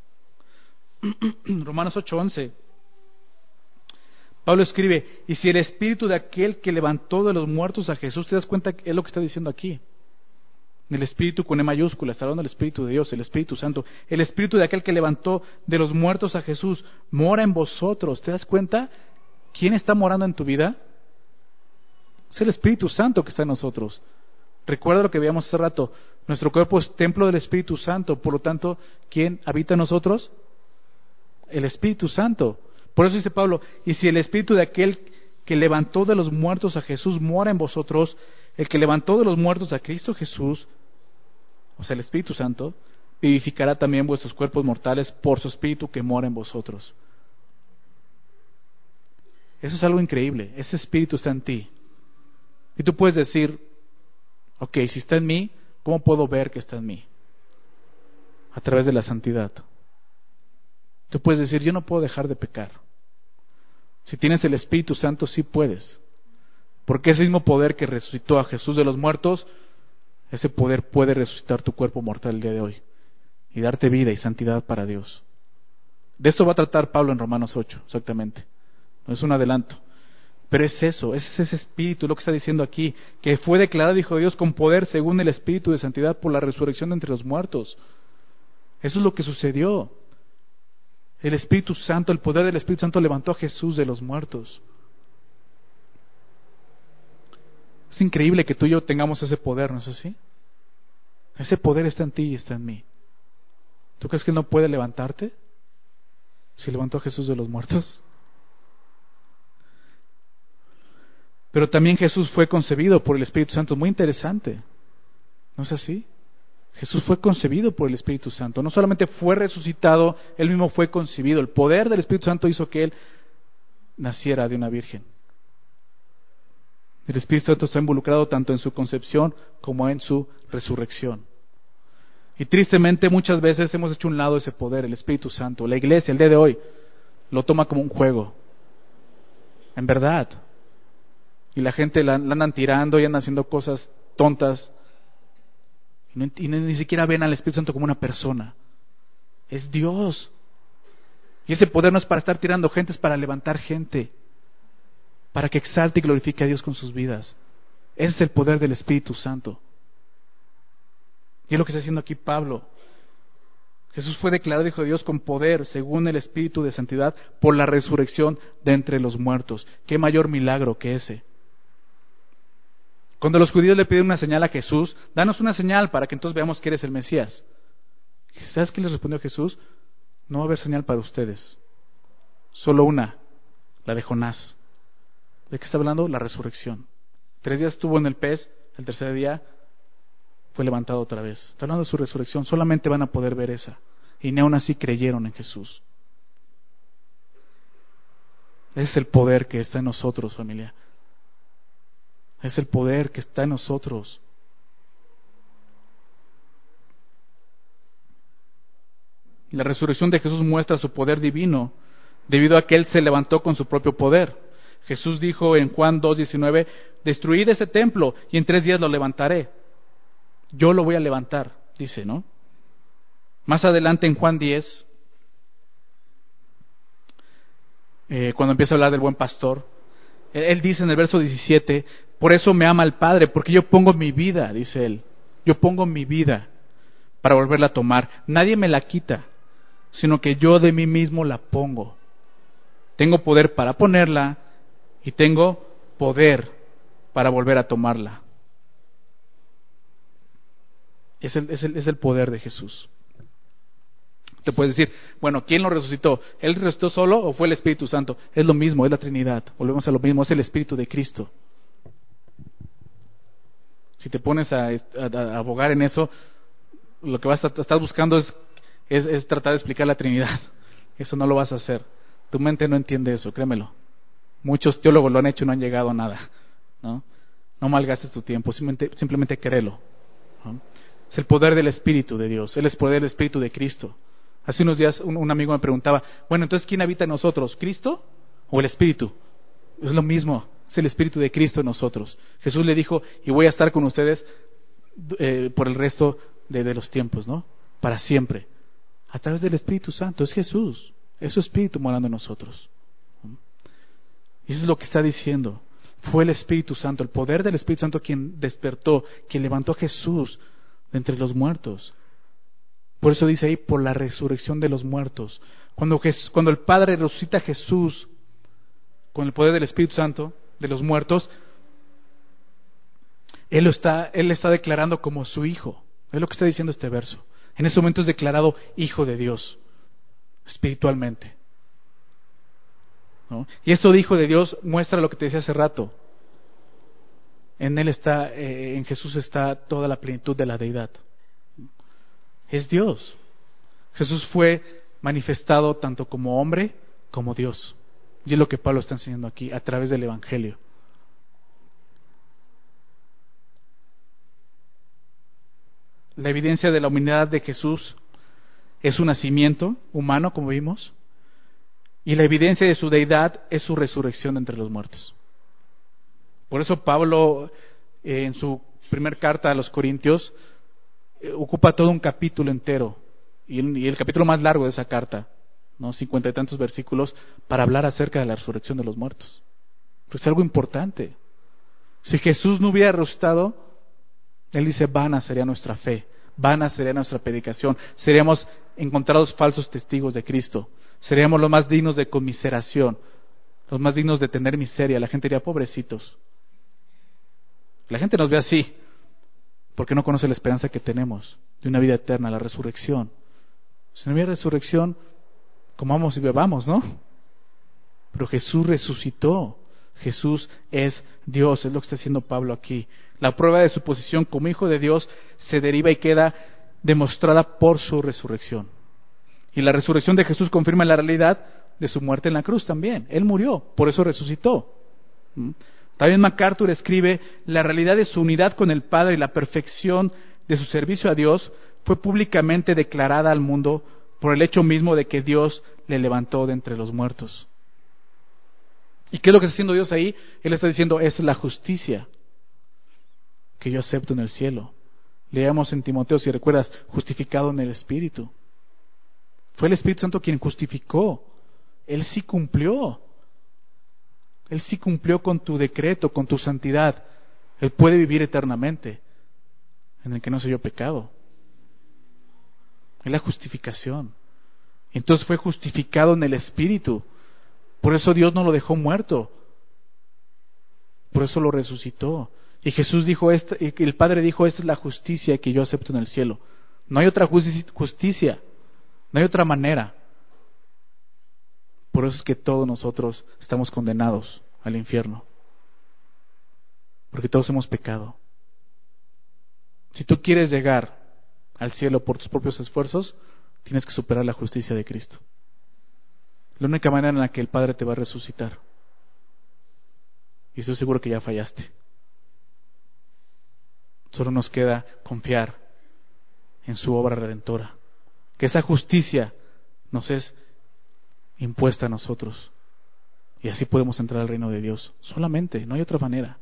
Romanos 8:11. Pablo escribe: y si el Espíritu de aquel que levantó de los muertos a Jesús, ¿te das cuenta que es lo que está diciendo aquí? El Espíritu con E mayúscula, está hablando del Espíritu de Dios, el Espíritu Santo. El Espíritu de aquel que levantó de los muertos a Jesús mora en vosotros. ¿Te das cuenta quién está morando en tu vida? Es el Espíritu Santo que está en nosotros. Recuerda lo que veíamos hace rato. Nuestro cuerpo es templo del Espíritu Santo. Por lo tanto, ¿quién habita en nosotros? El Espíritu Santo. Por eso dice Pablo: y si el Espíritu de aquel que levantó de los muertos a Jesús mora en vosotros, el que levantó de los muertos a Cristo Jesús, o sea, el Espíritu Santo, vivificará también vuestros cuerpos mortales por su Espíritu que mora en vosotros. Eso es algo increíble. Ese Espíritu está en ti. Y tú puedes decir: ok, si está en mí, ¿cómo puedo ver que está en mí? A través de la santidad. Tú puedes decir: yo no puedo dejar de pecar. Si tienes el Espíritu Santo, sí puedes. Porque ese mismo poder que resucitó a Jesús de los muertos, ese poder puede resucitar tu cuerpo mortal el día de hoy y darte vida y santidad para Dios. De esto va a tratar Pablo en Romanos 8, exactamente. No es un adelanto. Pero es eso, es ese Espíritu, lo que está diciendo aquí, que fue declarado Hijo de Dios con poder según el Espíritu de santidad por la resurrección de entre los muertos. Eso es lo que sucedió. El Espíritu Santo, el poder del Espíritu Santo levantó a Jesús de los muertos. Es increíble que tú y yo tengamos ese poder, ¿no es así? Ese poder está en ti y está en mí. ¿Tú crees que Él no puede levantarte si levantó a Jesús de los muertos? Pero también Jesús fue concebido por el Espíritu Santo. Muy interesante, ¿no es así? Jesús fue concebido por el Espíritu Santo. No solamente fue resucitado, Él mismo fue concebido. El poder del Espíritu Santo hizo que Él naciera de una virgen. El Espíritu Santo está involucrado tanto en su concepción como en su resurrección. Y tristemente muchas veces hemos hecho a un lado ese poder, el Espíritu Santo. La iglesia, el día de hoy, lo toma como un juego. En verdad. Y la gente la andan tirando y andan haciendo cosas tontas. Y ni siquiera ven al Espíritu Santo como una persona. Es Dios. Y ese poder no es para estar tirando gente, es para levantar gente. Para que exalte y glorifique a Dios con sus vidas. Ese es el poder del Espíritu Santo. Y es lo que está haciendo aquí Pablo. Jesús fue declarado Hijo de Dios con poder, según el Espíritu de santidad, por la resurrección de entre los muertos. ¿Qué mayor milagro que ese? Cuando los judíos le piden una señal a Jesús, danos una señal para que entonces veamos que eres el Mesías. ¿Sabes qué les respondió Jesús? No va a haber señal para ustedes. Solo una, la de Jonás. ¿De qué está hablando? La resurrección. 3 días estuvo en el pez, el tercer día fue levantado otra vez. Está hablando de su resurrección. Solamente van a poder ver esa. Y ni aún así creyeron en Jesús. Ese es el poder que está en nosotros, familia. Es el poder que está en nosotros. La resurrección de Jesús muestra su poder divino, debido a que Él se levantó con su propio poder. Jesús dijo en Juan 2:19, destruid ese templo y en 3 días lo levantaré. Yo lo voy a levantar, dice, ¿no? Más adelante en Juan 10, cuando empieza a hablar del buen pastor, Él dice en el verso 17, por eso me ama el Padre, porque yo pongo mi vida, dice Él, yo pongo mi vida para volverla a tomar. Nadie me la quita, sino que yo de mí mismo la pongo. Tengo poder para ponerla y tengo poder para volver a tomarla. Es el poder de Jesús. Te puedes decir, bueno, ¿quién lo resucitó? ¿Él resucitó solo o fue el Espíritu Santo? Es lo mismo, es la Trinidad. Volvemos a lo mismo, es el Espíritu de Cristo. Si te pones a abogar en eso, lo que estás buscando es tratar de explicar la Trinidad. Eso no lo vas a hacer. Tu mente no entiende eso, créemelo. Muchos teólogos lo han hecho y no han llegado a nada. No malgastes tu tiempo, simplemente créelo. ¿No? Es el poder del Espíritu de Dios, es el poder del Espíritu de Cristo. Hace unos días un amigo me preguntaba, bueno, entonces ¿quién habita en nosotros? ¿Cristo o el Espíritu? Es lo mismo, es el Espíritu de Cristo en nosotros. Jesús le dijo, y voy a estar con ustedes por el resto de los tiempos, ¿no? Para siempre. A través del Espíritu Santo, es Jesús, es su Espíritu morando en nosotros. Y eso es lo que está diciendo. Fue el Espíritu Santo, el poder del Espíritu Santo quien despertó, quien levantó a Jesús de entre los muertos. Por eso dice ahí, por la resurrección de los muertos. Cuando el Padre resucita a Jesús con el poder del Espíritu Santo de los muertos, Él le está declarando como su Hijo. Es lo que está diciendo este verso. En ese momento es declarado Hijo de Dios, espiritualmente. ¿No? Y eso de Hijo de Dios muestra lo que te decía hace rato. En Jesús está toda la plenitud de la deidad. Es Dios. Jesús fue manifestado tanto como hombre como Dios. Y es lo que Pablo está enseñando aquí a través del Evangelio. La evidencia de la humanidad de Jesús es su nacimiento humano, como vimos, y la evidencia de su deidad es su resurrección entre los muertos. Por eso Pablo, en su primer carta a los Corintios, ocupa todo un capítulo entero, y el capítulo más largo de esa carta, 50 y tantos versículos, para hablar acerca de la resurrección de los muertos. Pero es algo importante. Si Jesús no hubiera resucitado, Él dice, vana sería nuestra fe, vana sería nuestra predicación, seríamos encontrados falsos testigos de Cristo, seríamos los más dignos de conmiseración, los más dignos de tener miseria. La gente diría, pobrecitos. La gente nos ve así, porque no conoce la esperanza que tenemos de una vida eterna, la resurrección. Si no hubiera resurrección, comamos y bebamos, ¿no? Pero Jesús resucitó. Jesús es Dios, es lo que está haciendo Pablo aquí. La prueba de su posición como Hijo de Dios se deriva y queda demostrada por su resurrección. Y la resurrección de Jesús confirma la realidad de su muerte en la cruz también. Él murió, por eso resucitó. También MacArthur escribe, la realidad de su unidad con el Padre y la perfección de su servicio a Dios fue públicamente declarada al mundo por el hecho mismo de que Dios le levantó de entre los muertos. ¿Y qué es lo que está haciendo Dios ahí? Él está diciendo, es la justicia que yo acepto en el cielo. Leamos en Timoteo, si recuerdas, justificado en el Espíritu. Fue el Espíritu Santo quien justificó. Él sí cumplió. Él sí cumplió con tu decreto, con tu santidad. Él puede vivir eternamente en el que no se halló pecado. Es la justificación. Entonces fue justificado en el Espíritu. Por eso Dios no lo dejó muerto. Por eso lo resucitó. Y Jesús dijo, el Padre dijo, esta es la justicia que yo acepto en el cielo. No hay otra justicia. No hay otra manera. Por eso es que todos nosotros estamos condenados al infierno. Porque todos hemos pecado. Si tú quieres llegar al cielo por tus propios esfuerzos, tienes que superar la justicia de Cristo. La única manera en la que el Padre te va a resucitar. Y estoy seguro que ya fallaste. Solo nos queda confiar en su obra redentora. Que esa justicia nos es impuesta a nosotros. Y así podemos entrar al reino de Dios. Solamente, no hay otra manera.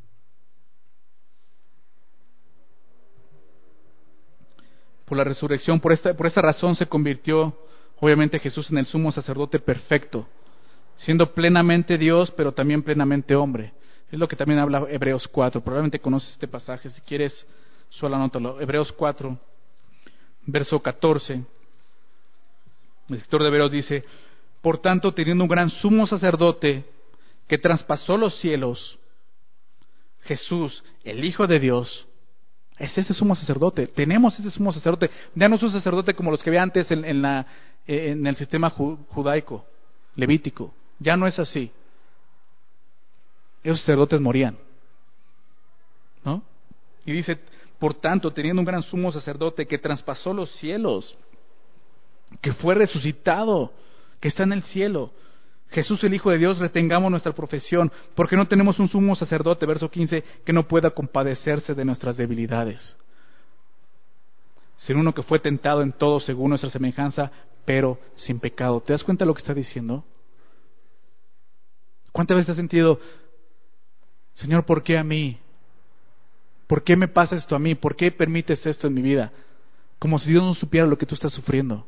Por la resurrección, por esta razón se convirtió, obviamente, Jesús en el sumo sacerdote perfecto, siendo plenamente Dios, pero también plenamente hombre. Es lo que también habla Hebreos 4. Probablemente conoces este pasaje. Si quieres, solo anótalo. Hebreos 4, verso 14. El escritor de Hebreos dice: por tanto, teniendo un gran sumo sacerdote que traspasó los cielos, Jesús, el Hijo de Dios, Es ese sumo sacerdote. Tenemos ese sumo sacerdote. Ya no es un sacerdote como los que había antes en el sistema judaico, levítico. Ya no es así. Esos sacerdotes morían, ¿no? Y dice, por tanto, teniendo un gran sumo sacerdote que traspasó los cielos, que fue resucitado, que está en el cielo, Jesús el Hijo de Dios, retengamos nuestra profesión, porque no tenemos un sumo sacerdote, verso 15, que no pueda compadecerse de nuestras debilidades, sino uno que fue tentado en todo según nuestra semejanza, pero sin pecado. ¿Te das cuenta de lo que está diciendo? ¿Cuántas veces has sentido, Señor, ¿por qué a mí? ¿Por qué me pasa esto a mí? ¿Por qué permites esto en mi vida? Como si Dios no supiera lo que tú estás sufriendo.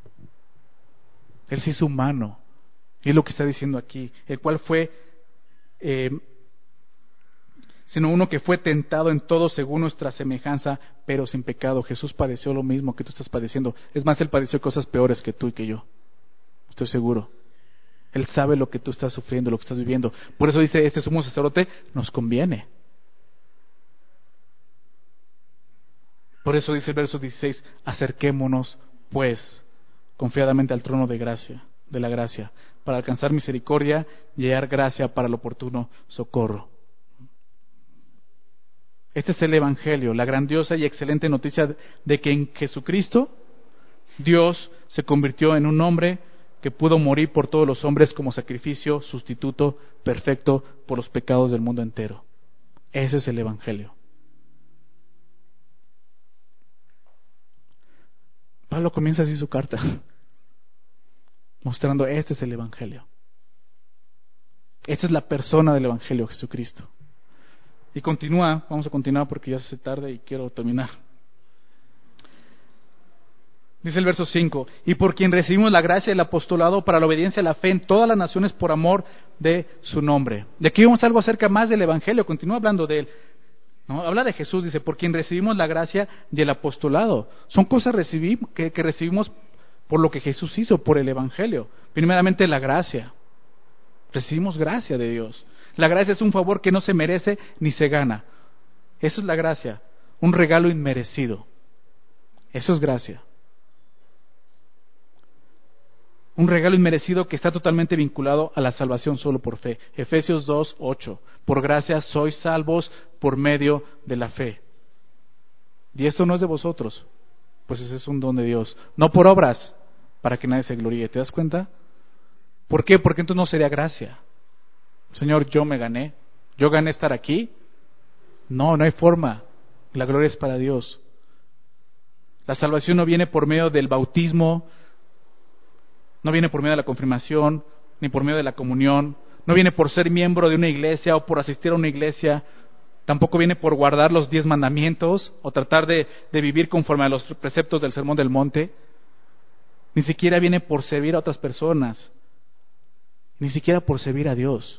Él se hizo humano. Y es lo que está diciendo aquí. El cual fue, sino uno que fue tentado en todo según nuestra semejanza, pero sin pecado. Jesús padeció lo mismo que tú estás padeciendo. Es más, Él padeció cosas peores que tú y que yo. Estoy seguro. Él sabe lo que tú estás sufriendo, lo que estás viviendo. Por eso dice, este sumo sacerdote nos conviene. Por eso dice el verso 16, acerquémonos pues confiadamente al trono de la gracia, para alcanzar misericordia y hallar gracia para el oportuno socorro. Este es el Evangelio, la grandiosa y excelente noticia de que en Jesucristo Dios se convirtió en un hombre que pudo morir por todos los hombres como sacrificio sustituto perfecto por los pecados del mundo entero. Ese es el Evangelio. Pablo comienza así su carta, mostrando este es el Evangelio. Esta es la persona del Evangelio, Jesucristo. Y continúa, vamos a continuar porque ya se hace tarde y quiero terminar. Dice el verso 5, y por quien recibimos la gracia del apostolado para la obediencia a la fe en todas las naciones por amor de su nombre. De aquí vemos algo acerca más del Evangelio, continúa hablando de él. ¿No? Habla de Jesús, dice, por quien recibimos la gracia y el apostolado. Son cosas que recibimos por lo que Jesús hizo, por el Evangelio. Primeramente la gracia. Recibimos gracia de Dios. La gracia es un favor que no se merece ni se gana. Eso es la gracia, un regalo inmerecido. Eso es gracia. Un regalo inmerecido que está totalmente vinculado a la salvación solo por fe. Efesios 2:8. Por gracia sois salvos por medio de la fe. Y esto no es de vosotros, pues ese es un don de Dios. No por obras, para que nadie se gloríe. ¿Te das cuenta? ¿Por qué? Porque entonces no sería gracia. Señor, yo gané estar aquí. No hay forma. La gloria es para Dios. La salvación no viene por medio del bautismo, no viene por medio de la confirmación, ni por medio de la comunión, no viene por ser miembro de una iglesia o por asistir a una iglesia, tampoco viene por guardar los 10 mandamientos o tratar de vivir conforme a los preceptos del Sermón del Monte, ni siquiera viene por servir a otras personas, ni siquiera por servir a Dios.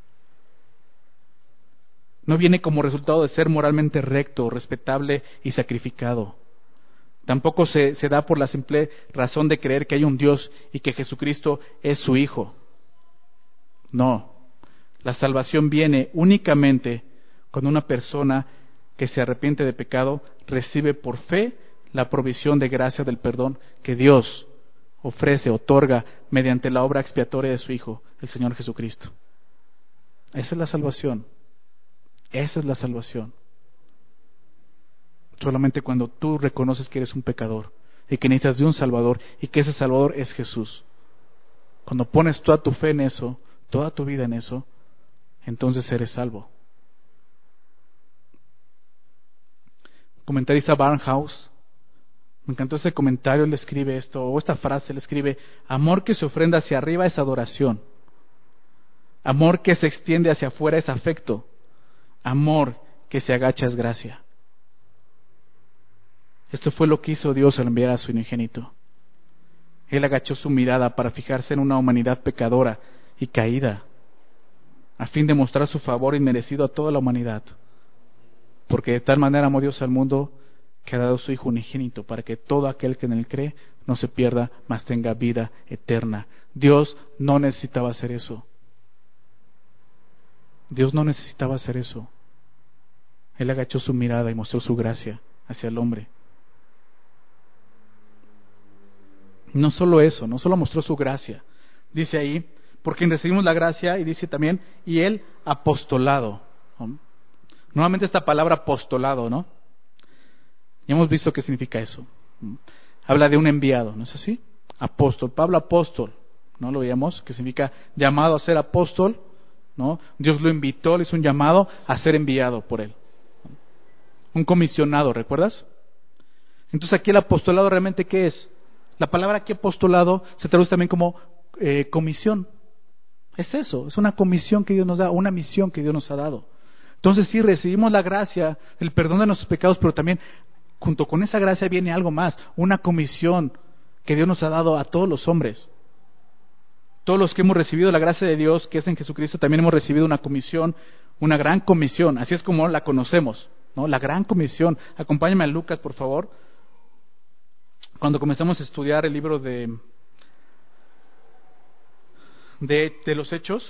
No viene como resultado de ser moralmente recto, respetable y sacrificado. Tampoco se da por la simple razón de creer que hay un Dios y que Jesucristo es su Hijo. No, la salvación viene únicamente cuando una persona que se arrepiente de pecado recibe por fe la provisión de gracia del perdón que Dios otorga mediante la obra expiatoria de su Hijo, el Señor Jesucristo. Esa es la salvación. Esa es la salvación. Solamente cuando tú reconoces que eres un pecador y que necesitas de un Salvador y que ese Salvador es Jesús. Cuando pones toda tu fe en eso, toda tu vida en eso, entonces eres salvo. Comentarista Barnhouse, me encantó ese comentario, él escribe esto, o esta frase, él escribe: amor que se ofrenda hacia arriba es adoración, amor que se extiende hacia afuera es afecto, amor que se agacha es gracia. Esto fue lo que hizo Dios al enviar a su unigénito. Él agachó su mirada para fijarse en una humanidad pecadora y caída, a fin de mostrar su favor inmerecido a toda la humanidad. Porque de tal manera amó Dios al mundo que ha dado su Hijo unigénito, para que todo aquel que en él cree no se pierda, mas tenga vida eterna. Dios no necesitaba hacer eso. Dios no necesitaba hacer eso. Él agachó su mirada y mostró su gracia hacia el hombre. No solo eso, no solo mostró su gracia. Dice ahí, por quien recibimos la gracia, y dice también, y el apostolado. Nuevamente esta palabra apostolado, ¿no? Ya hemos visto qué significa eso. Habla de un enviado, ¿no es así? Apóstol, Pablo apóstol, ¿no? Lo veíamos, que significa llamado a ser apóstol, ¿no? Dios lo invitó, le hizo un llamado a ser enviado por él. Un comisionado, ¿recuerdas? Entonces aquí el apostolado realmente ¿qué es? La palabra aquí apostolado se traduce también como comisión. Es eso, es una comisión que Dios nos da, una misión que Dios nos ha dado. Entonces sí, recibimos la gracia, el perdón de nuestros pecados, pero también junto con esa gracia viene algo más, una comisión que Dios nos ha dado a todos los hombres. Todos los que hemos recibido la gracia de Dios, que es en Jesucristo, también hemos recibido una comisión, una gran comisión, así es como la conocemos, ¿no? La gran comisión. Acompáñame a Lucas, por favor. Cuando comenzamos a estudiar el libro de los Hechos,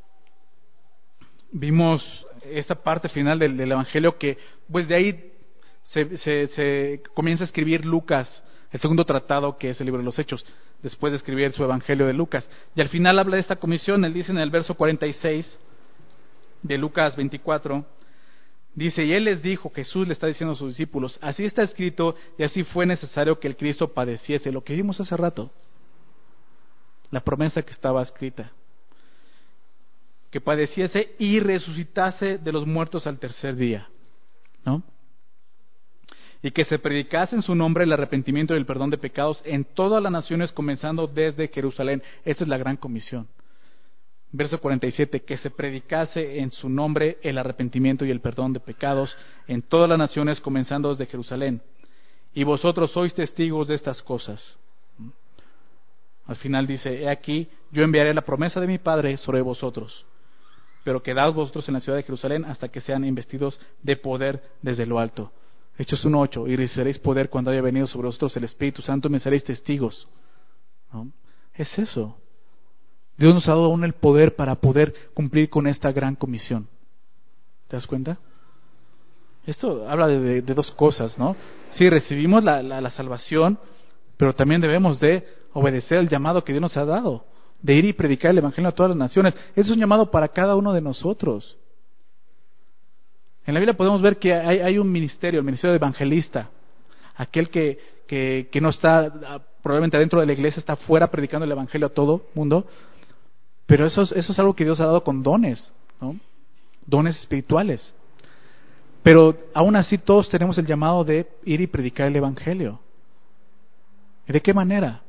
vimos esta parte final del Evangelio que, pues de ahí se comienza a escribir Lucas, el segundo tratado que es el libro de los Hechos, después de escribir su Evangelio de Lucas. Y al final habla de esta comisión, él dice en el verso 46 de Lucas 24, dice, y él les dijo, Jesús le está diciendo a sus discípulos, así está escrito y así fue necesario que el Cristo padeciese, lo que vimos hace rato, la promesa que estaba escrita, que padeciese y resucitase de los muertos al tercer día, ¿no? Y que se predicase en su nombre el arrepentimiento y el perdón de pecados en todas las naciones, comenzando desde Jerusalén. Esta es la gran comisión. Verso 47, que se predicase en su nombre el arrepentimiento y el perdón de pecados en todas las naciones, comenzando desde Jerusalén. Y vosotros sois testigos de estas cosas. Al final dice, he aquí, yo enviaré la promesa de mi Padre sobre vosotros, pero quedaos vosotros en la ciudad de Jerusalén hasta que sean investidos de poder desde lo alto. Hechos 1:8, y recibiréis poder cuando haya venido sobre vosotros el Espíritu Santo, me seréis testigos, ¿no? Es eso. Dios nos ha dado aún el poder para poder cumplir con esta gran comisión. ¿Te das cuenta? Esto habla de dos cosas, ¿no? Sí, recibimos la salvación, pero también debemos de obedecer el llamado que Dios nos ha dado, de ir y predicar el Evangelio a todas las naciones. Es un llamado para cada uno de nosotros. En la Biblia podemos ver que hay un ministerio, el ministerio de evangelista, aquel que no está probablemente dentro de la iglesia, está fuera predicando el Evangelio a todo mundo, pero eso es algo que Dios ha dado con dones, ¿no? Dones espirituales. Pero aún así todos tenemos el llamado de ir y predicar el Evangelio. ¿Y de qué manera?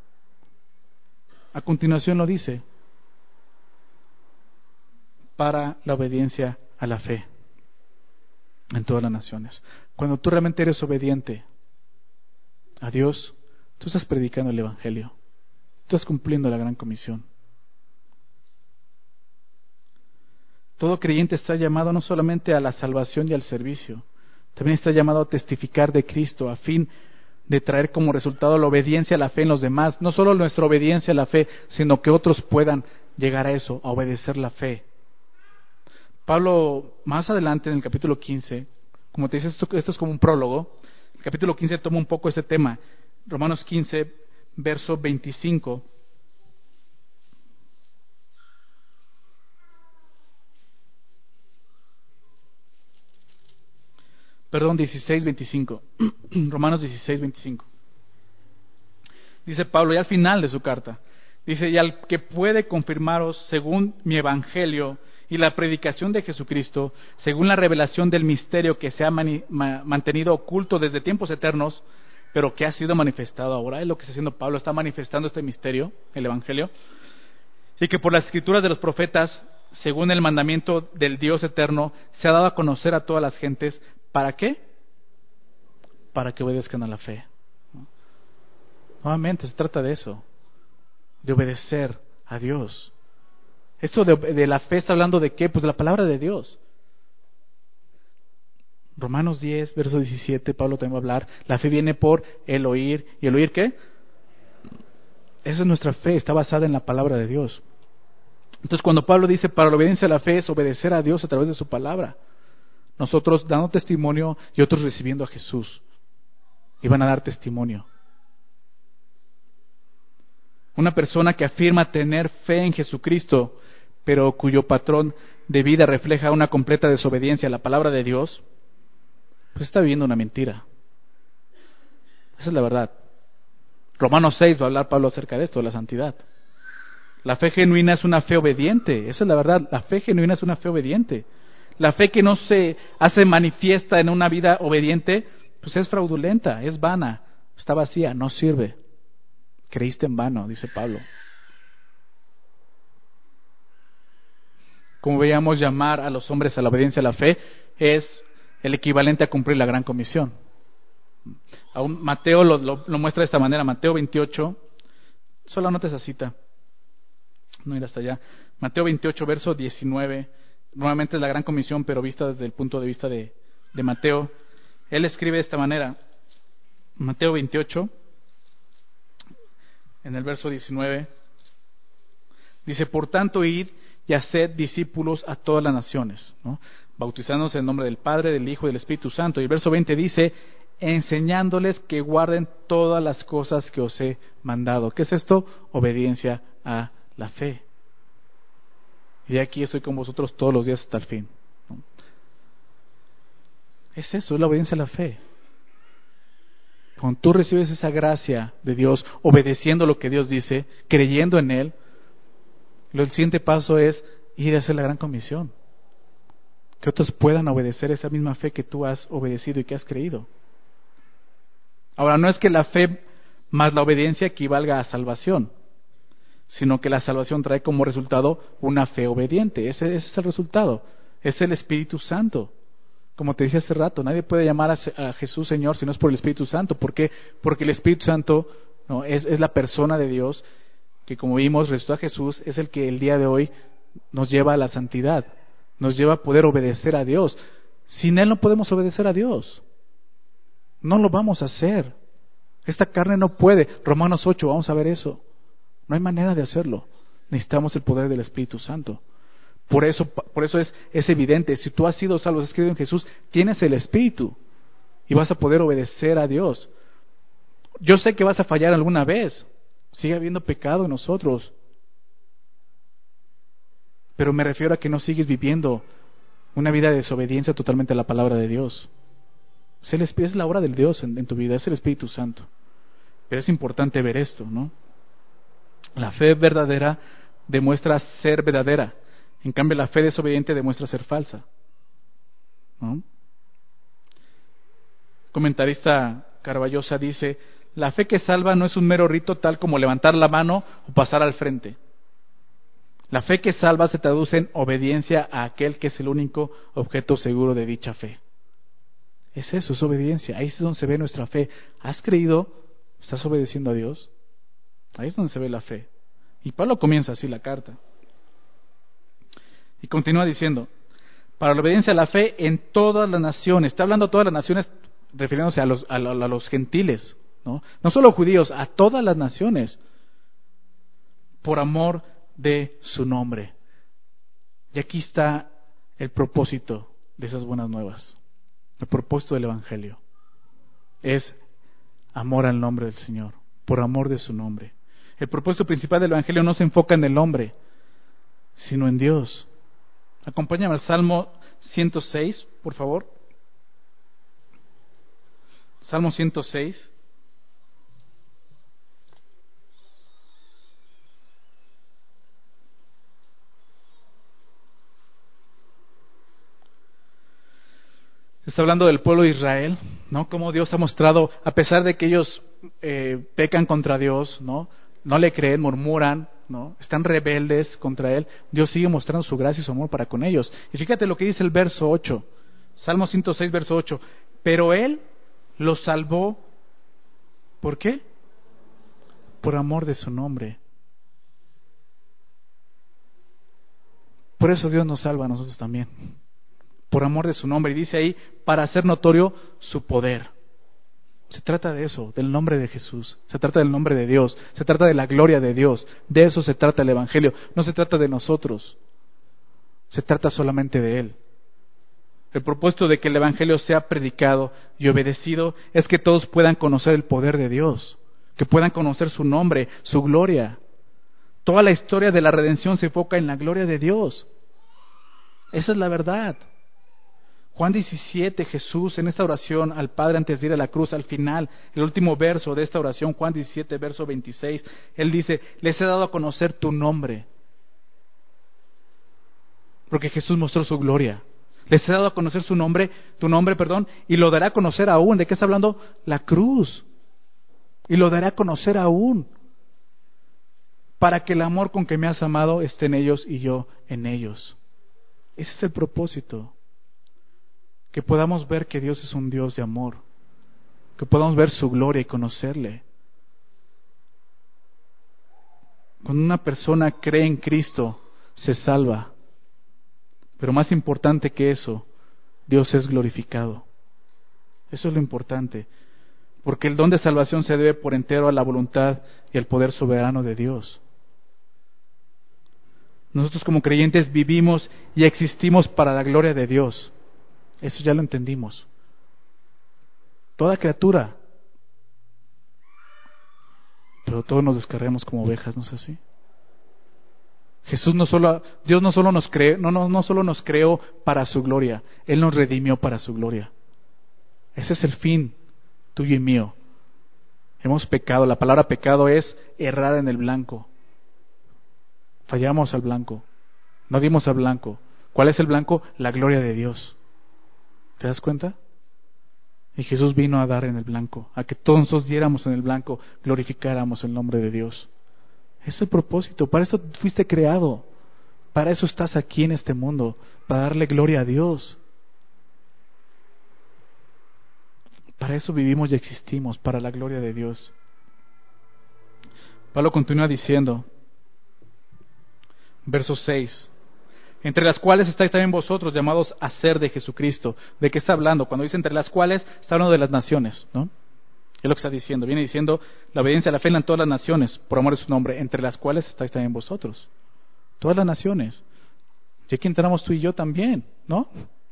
A continuación lo dice, para la obediencia a la fe en todas las naciones. Cuando tú realmente eres obediente a Dios, tú estás predicando el Evangelio, tú estás cumpliendo la gran comisión. Todo creyente está llamado no solamente a la salvación y al servicio, también está llamado a testificar de Cristo a fin de traer como resultado la obediencia a la fe en los demás. No solo nuestra obediencia a la fe, sino que otros puedan llegar a eso, a obedecer la fe. Pablo, más adelante en el capítulo 15, como te dice, esto es como un prólogo, el capítulo 15 toma un poco este tema. Romanos 15, verso 25. Perdón, 16, 25. Romanos 16, 25. Dice Pablo, y al final de su carta, dice, y al que puede confirmaros según mi evangelio y la predicación de Jesucristo, según la revelación del misterio que se ha mantenido oculto desde tiempos eternos, pero que ha sido manifestado ahora. Es lo que está haciendo Pablo, está manifestando este misterio, el evangelio, y que por las escrituras de los profetas, según el mandamiento del Dios eterno, se ha dado a conocer a todas las gentes. ¿Para qué? Para que obedezcan a la fe. Nuevamente se trata de eso, de obedecer a Dios. Esto de la fe está hablando de qué? Pues de la palabra de Dios. Romanos 10, verso 17, Pablo también va a hablar, la fe viene por el oír, ¿y el oír qué? Esa es nuestra fe, está basada en la palabra de Dios. Entonces cuando Pablo dice para la obediencia a la fe es obedecer a Dios a través de su palabra. nosotros dando testimonio y otros recibiendo a Jesús. Y van a dar testimonio. Una persona que afirma tener fe en Jesucristo, pero cuyo patrón de vida refleja una completa desobediencia a la palabra de Dios, pues está viviendo una mentira. Esa es la verdad. Romanos 6 va a hablar Pablo acerca de esto, de la santidad. La fe genuina es una fe obediente. Esa es la verdad. La fe genuina es una fe obediente. La fe que no se hace manifiesta en una vida obediente, pues es fraudulenta, es vana, está vacía, no sirve. Creíste en vano, dice Pablo. Como veíamos, llamar a los hombres a la obediencia a la fe es el equivalente a cumplir la gran comisión. Aún Mateo lo muestra de esta manera. Mateo 28, solo anota esa cita, no ir hasta allá. Mateo 28, verso 19, nuevamente es la gran comisión, pero vista desde el punto de vista de Mateo. Él escribe de esta manera, Mateo 28, en el verso 19, dice: por tanto, id y haced discípulos a todas las naciones, ¿no? Bautizándose en el nombre del Padre, del Hijo y del Espíritu Santo. Y el verso 20 dice: enseñándoles que guarden todas las cosas que os he mandado. ¿Qué es esto? Obediencia a la fe. Y aquí estoy con vosotros todos los días hasta el fin, ¿no? Es eso, es la obediencia a la fe. Cuando tú recibes esa gracia de Dios, obedeciendo lo que Dios dice, creyendo en Él, el siguiente paso es ir a hacer la gran comisión. Que otros puedan obedecer esa misma fe que tú has obedecido y que has creído. Ahora, no es que la fe más la obediencia equivalga a salvación, sino que la salvación trae como resultado una fe obediente. Ese es el resultado. Es el Espíritu Santo. Como te dije hace rato, nadie puede llamar a Jesús Señor si no es por el Espíritu Santo. ¿Por qué? Porque el Espíritu Santo, ¿no?, es la persona de Dios que, como vimos, resucitó a Jesús, es el que el día de hoy nos lleva a la santidad, nos lleva a poder obedecer a Dios. Sin Él no podemos obedecer a Dios. No lo vamos a hacer. Esta carne no puede. Romanos 8, vamos a ver eso. No hay manera de hacerlo. Necesitamos el poder del Espíritu Santo. Por eso es evidente. Si tú has sido salvo, has creído en Jesús, tienes el Espíritu y vas a poder obedecer a Dios. Yo sé que vas a fallar alguna vez. Sigue habiendo pecado en nosotros. Pero me refiero a que no sigues viviendo una vida de desobediencia totalmente a la palabra de Dios. Es la obra del Dios en tu vida, es el Espíritu Santo. Pero es importante ver esto, ¿no? La fe verdadera demuestra ser verdadera. En cambio, la fe desobediente demuestra ser falsa, ¿no? Comentarista Carballosa dice: la fe que salva no es un mero rito tal como levantar la mano o pasar al frente. La fe que salva se traduce en obediencia a aquel que es el único objeto seguro de dicha fe. Es eso, es obediencia. Ahí es donde se ve nuestra fe. ¿Has creído? ¿Estás obedeciendo a Dios? Ahí es donde se ve la fe. Y Pablo comienza así la carta. Y continúa diciendo: para la obediencia a la fe en todas las naciones. Está hablando a todas las naciones, refiriéndose a los gentiles, ¿no? No solo judíos, a todas las naciones. Por amor de su nombre. Y aquí está el propósito de esas buenas nuevas. El propósito del Evangelio es amor al nombre del Señor, por amor de su nombre. El propósito principal del Evangelio no se enfoca en el hombre, sino en Dios. Acompáñame al Salmo 106, por favor. Salmo 106. Está hablando del pueblo de Israel, ¿no? Cómo Dios ha mostrado, a pesar de que ellos pecan contra Dios, ¿no? No le creen, murmuran, ¿no? Están rebeldes contra Él. Dios sigue mostrando su gracia y su amor para con ellos. Y fíjate lo que dice el verso 8. Salmo 106, verso 8. Pero Él los salvó. ¿Por qué? Por amor de su nombre. Por eso Dios nos salva a nosotros también. Por amor de su nombre. Y dice ahí, para hacer notorio su poder. Se trata de eso, del nombre de Jesús. Se trata del nombre de Dios. Se trata de la gloria de Dios. De eso se trata el Evangelio. No se trata de nosotros. Se trata solamente de Él. El propósito de que el Evangelio sea predicado y obedecido es que todos puedan conocer el poder de Dios, que puedan conocer su nombre, su gloria. Toda la historia de la redención se enfoca en la gloria de Dios. Esa es la verdad. Juan 17, Jesús en esta oración al Padre antes de ir a la cruz, al final, el último verso de esta oración, Juan 17, verso 26, Él dice, les he dado a conocer tu nombre. Porque Jesús mostró su gloria. Les he dado a conocer tu nombre, y lo dará a conocer aún. ¿De qué está hablando? La cruz. Y lo dará a conocer aún. Para que el amor con que me has amado esté en ellos y yo en ellos. Ese es el propósito. Que podamos ver que Dios es un Dios de amor. Que podamos ver su gloria y conocerle. Cuando una persona cree en Cristo, se salva. Pero más importante que eso, Dios es glorificado. Eso es lo importante. Porque el don de salvación se debe por entero a la voluntad y al poder soberano de Dios. Nosotros como creyentes vivimos y existimos para la gloria de Dios. Eso ya lo entendimos. Toda criatura. Pero todos nos descarriamos como ovejas, ¿no es así? Dios no solo nos creó, no solo nos creó para su gloria, Él nos redimió para su gloria. Ese es el fin tuyo y mío. Hemos pecado, la palabra pecado es errar en el blanco. Fallamos al blanco, no dimos al blanco. ¿Cuál es el blanco? La gloria de Dios. ¿Te das cuenta? Y Jesús vino a dar en el blanco, a que todos nosotros diéramos en el blanco, glorificáramos el nombre de Dios. Es el propósito, para eso fuiste creado, para eso estás aquí en este mundo, para darle gloria a Dios. Para eso vivimos y existimos, para la gloria de Dios. Pablo continúa diciendo, verso 6, entre las cuales estáis también vosotros llamados a ser de Jesucristo. ¿De qué está hablando? Cuando dice entre las cuales, está hablando de las naciones, ¿no? Es lo que está diciendo. Viene diciendo la obediencia a la fe en todas las naciones, por amor de su nombre, entre las cuales estáis también vosotros. Todas las naciones. Y aquí entramos tú y yo también, ¿no?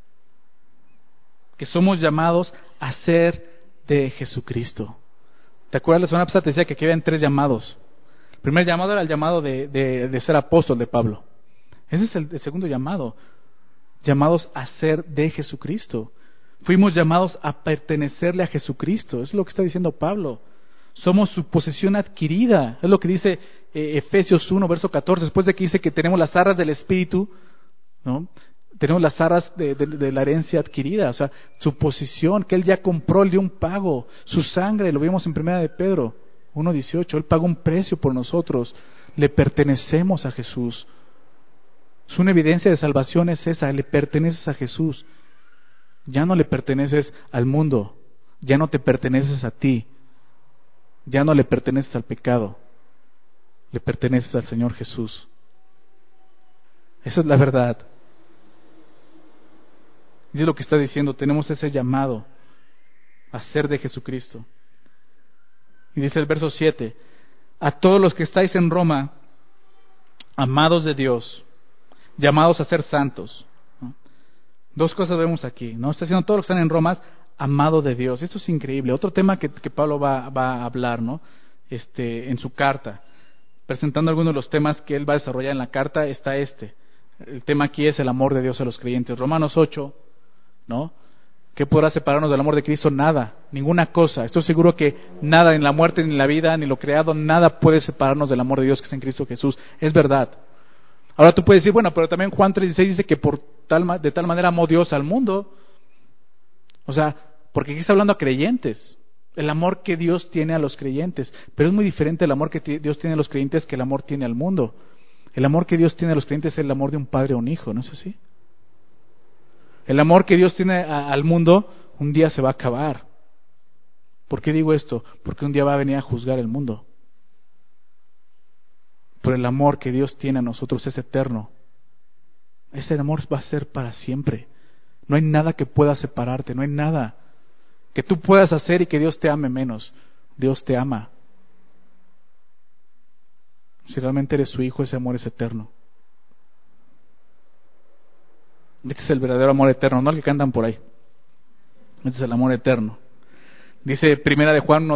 Que somos llamados a ser de Jesucristo. ¿Te acuerdas? La semana pasada te decía que aquí habían 3 llamados. El primer llamado era el llamado de ser apóstol de Pablo. Ese es el segundo llamado. Llamados a ser de Jesucristo. Fuimos llamados a pertenecerle a Jesucristo. Eso es lo que está diciendo Pablo. Somos su posesión adquirida. Es lo que dice Efesios 1, verso 14. Después de que dice que tenemos las arras del Espíritu, ¿no? Tenemos las arras de la herencia adquirida. O sea, su posición, que Él ya compró, Él dio un pago. Su sangre, lo vimos en 1 de Pedro 1:18. Él pagó un precio por nosotros. Le pertenecemos a Jesús. Es una evidencia de salvación es esa, le perteneces a Jesús. Ya no le perteneces al mundo, ya no te perteneces a ti, ya no le perteneces al pecado, le perteneces al Señor Jesús. Esa es la verdad. Y es lo que está diciendo, tenemos ese llamado a ser de Jesucristo. Y dice el verso 7, a todos los que estáis en Roma, amados de Dios, llamados a ser santos. ¿No? 2 cosas vemos aquí, ¿no? Está diciendo todos los que están en Roma, amado de Dios. Esto es increíble. Otro tema que Pablo va a hablar, ¿no? En su carta, presentando algunos de los temas que él va a desarrollar en la carta, está el tema aquí es el amor de Dios a los creyentes. Romanos 8, ¿no? ¿Qué podrá separarnos del amor de Cristo? Nada, ninguna cosa. Estoy seguro que nada, en la muerte, ni en la vida, ni lo creado, nada puede separarnos del amor de Dios que es en Cristo Jesús. Es verdad. Ahora tú puedes decir, bueno, pero también Juan 3:16 dice que de tal manera amó Dios al mundo. O sea, porque aquí está hablando a creyentes. El amor que Dios tiene a los creyentes. Pero es muy diferente el amor que Dios tiene a los creyentes que el amor tiene al mundo. El amor que Dios tiene a los creyentes es el amor de un padre a un hijo, ¿no es así? El amor que Dios tiene al mundo un día se va a acabar. ¿Por qué digo esto? Porque un día va a venir a juzgar el mundo. Pero el amor que Dios tiene a nosotros es eterno. Ese amor va a ser para siempre. No hay nada que pueda separarte, no hay nada que tú puedas hacer y que Dios te ame menos. Dios te ama. Si realmente eres su hijo, ese amor es eterno. Este es el verdadero amor eterno, no el que cantan por ahí. Este es el amor eterno. Dice Primera de Juan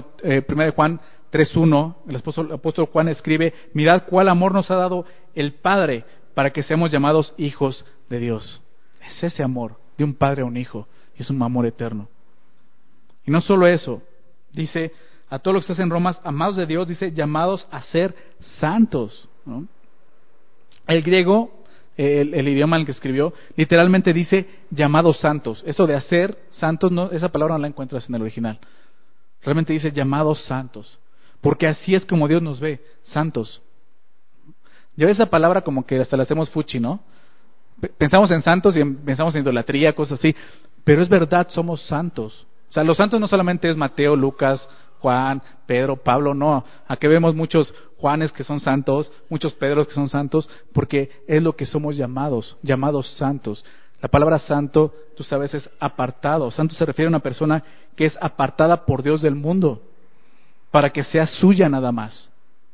3:1, el apóstol Juan escribe: mirad cuál amor nos ha dado el Padre para que seamos llamados hijos de Dios. Es ese amor de un padre a un hijo, y es un amor eterno. Y no solo eso, dice a todos los que están en Roma, amados de Dios, dice llamados a ser santos, ¿no? El griego, el idioma en el que escribió, literalmente dice llamados santos. Eso de hacer santos, no, esa palabra no la encuentras en el original. Realmente dice llamados santos, porque así es como Dios nos ve, santos. Yo esa palabra como que hasta la hacemos fuchi, ¿no? Pensamos en santos y pensamos en idolatría, cosas así, pero es verdad, somos santos. O sea, los santos no solamente es Mateo, Lucas, Juan, Pedro, Pablo, no. Aquí vemos muchos Juanes que son santos, muchos Pedros que son santos, porque es lo que somos llamados santos. La palabra santo, tú sabes, es apartado. Santo se refiere a una persona que es apartada por Dios del mundo, para que sea suya nada más.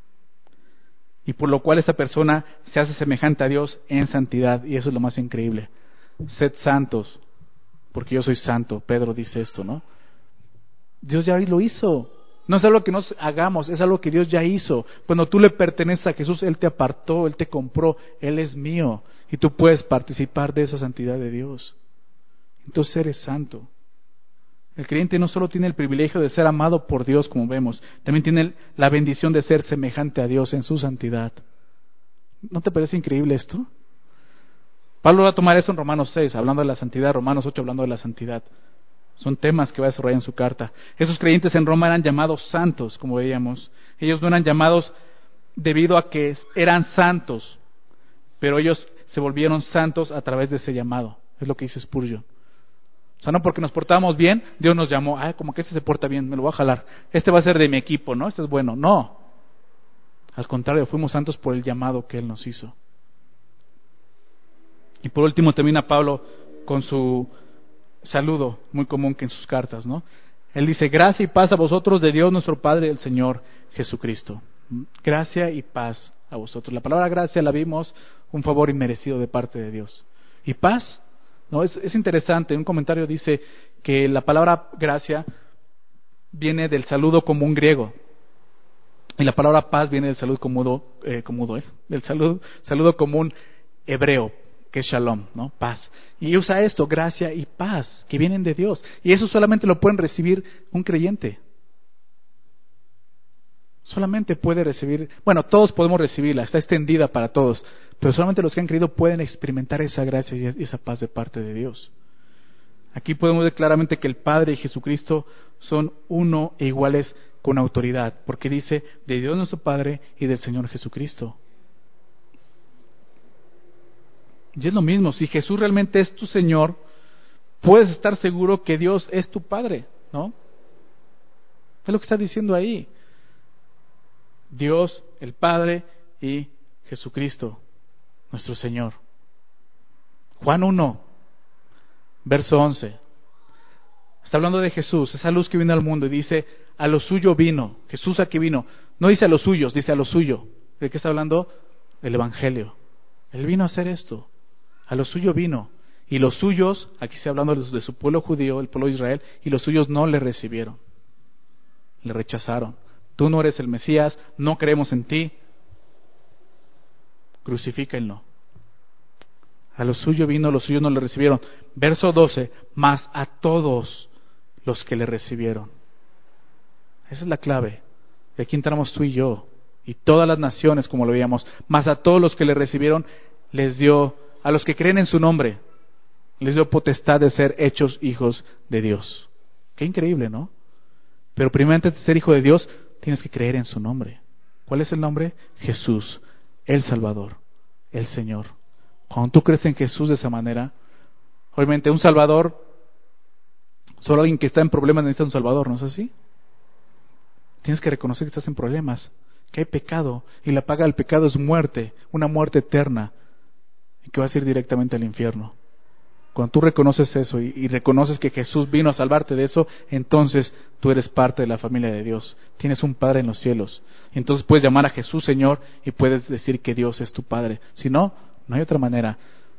Y por lo cual esta persona se hace semejante a Dios en santidad, y eso es lo más increíble. Sed santos, porque yo soy santo. Pedro dice esto, ¿no? Dios ya lo hizo. No es algo que nos hagamos, es algo que Dios ya hizo. Cuando tú le perteneces a Jesús, Él te apartó, Él te compró, Él es mío. Y tú puedes participar de esa santidad de Dios. Entonces eres santo. El creyente no solo tiene el privilegio de ser amado por Dios, como vemos, también tiene la bendición de ser semejante a Dios en su santidad. ¿No te parece increíble esto? Pablo va a tomar eso en Romanos 6, hablando de la santidad, Romanos 8, hablando de la santidad. Son temas que va a desarrollar en su carta. Esos creyentes en Roma eran llamados santos, como veíamos. Ellos no eran llamados debido a que eran santos, pero ellos se volvieron santos a través de ese llamado. Es lo que dice Spurgeon. O sea, no porque nos portábamos bien, Dios nos llamó, como que este se porta bien, me lo voy a jalar. Este va a ser de mi equipo, ¿no? Este es bueno. No. Al contrario, fuimos santos por el llamado que Él nos hizo. Y por último termina Pablo con su saludo muy común que en sus cartas, ¿no? Él dice: gracia y paz a vosotros de Dios nuestro Padre, el Señor Jesucristo. Gracia y paz a vosotros. La palabra gracia la vimos, un favor inmerecido de parte de Dios. ¿Y paz? No, es interesante. Un comentario dice que la palabra gracia viene del saludo común griego, y la palabra paz viene del saludo del saludo común hebreo, que es shalom, ¿no? Paz. Y usa esto, gracia y paz, que vienen de Dios. Y eso solamente lo pueden recibir un creyente. Solamente puede recibir, bueno, todos podemos recibirla, está extendida para todos, pero solamente los que han creído pueden experimentar esa gracia y esa paz de parte de Dios. Aquí podemos ver claramente que el Padre y Jesucristo son uno e iguales con autoridad, porque dice de Dios nuestro Padre y del Señor Jesucristo. Y es lo mismo, si Jesús realmente es tu Señor, puedes estar seguro que Dios es tu Padre, ¿no? Es lo que está diciendo ahí. Dios, el Padre y Jesucristo, nuestro Señor. Juan 1, verso 11. Está hablando de Jesús, esa luz que vino al mundo, y dice: a lo suyo vino. Jesús aquí vino. No dice a los suyos, dice a lo suyo. ¿De qué está hablando? El Evangelio. Él vino a hacer esto. A lo suyo vino. Y los suyos, aquí está hablando de su pueblo judío, el pueblo de Israel, y los suyos no le recibieron. Le rechazaron. Tú no eres el Mesías, no creemos en ti. Crucifíquenlo. A lo suyo vino, los suyos no le recibieron. Verso 12, mas a todos los que le recibieron. Esa es la clave. Y aquí entramos tú y yo, y todas las naciones, como lo veíamos. Mas a todos los que le recibieron, les dio, a los que creen en su nombre, les dio potestad de ser hechos hijos de Dios. Qué increíble, ¿no? Pero primero, antes de ser hijo de Dios, tienes que creer en su nombre. ¿Cuál es el nombre? Jesús, el Salvador, el Señor. Cuando tú crees en Jesús de esa manera, obviamente un Salvador, solo alguien que está en problemas necesita un Salvador, ¿no es así? Tienes que reconocer que estás en problemas, que hay pecado, y la paga del pecado es muerte, una muerte eterna, y que vas a ir directamente al infierno. Cuando tú reconoces eso y reconoces que Jesús vino a salvarte de eso, entonces tú eres parte de la familia de Dios. Tienes un Padre en los cielos. Entonces puedes llamar a Jesús Señor y puedes decir que Dios es tu Padre. Si no, no hay otra manera.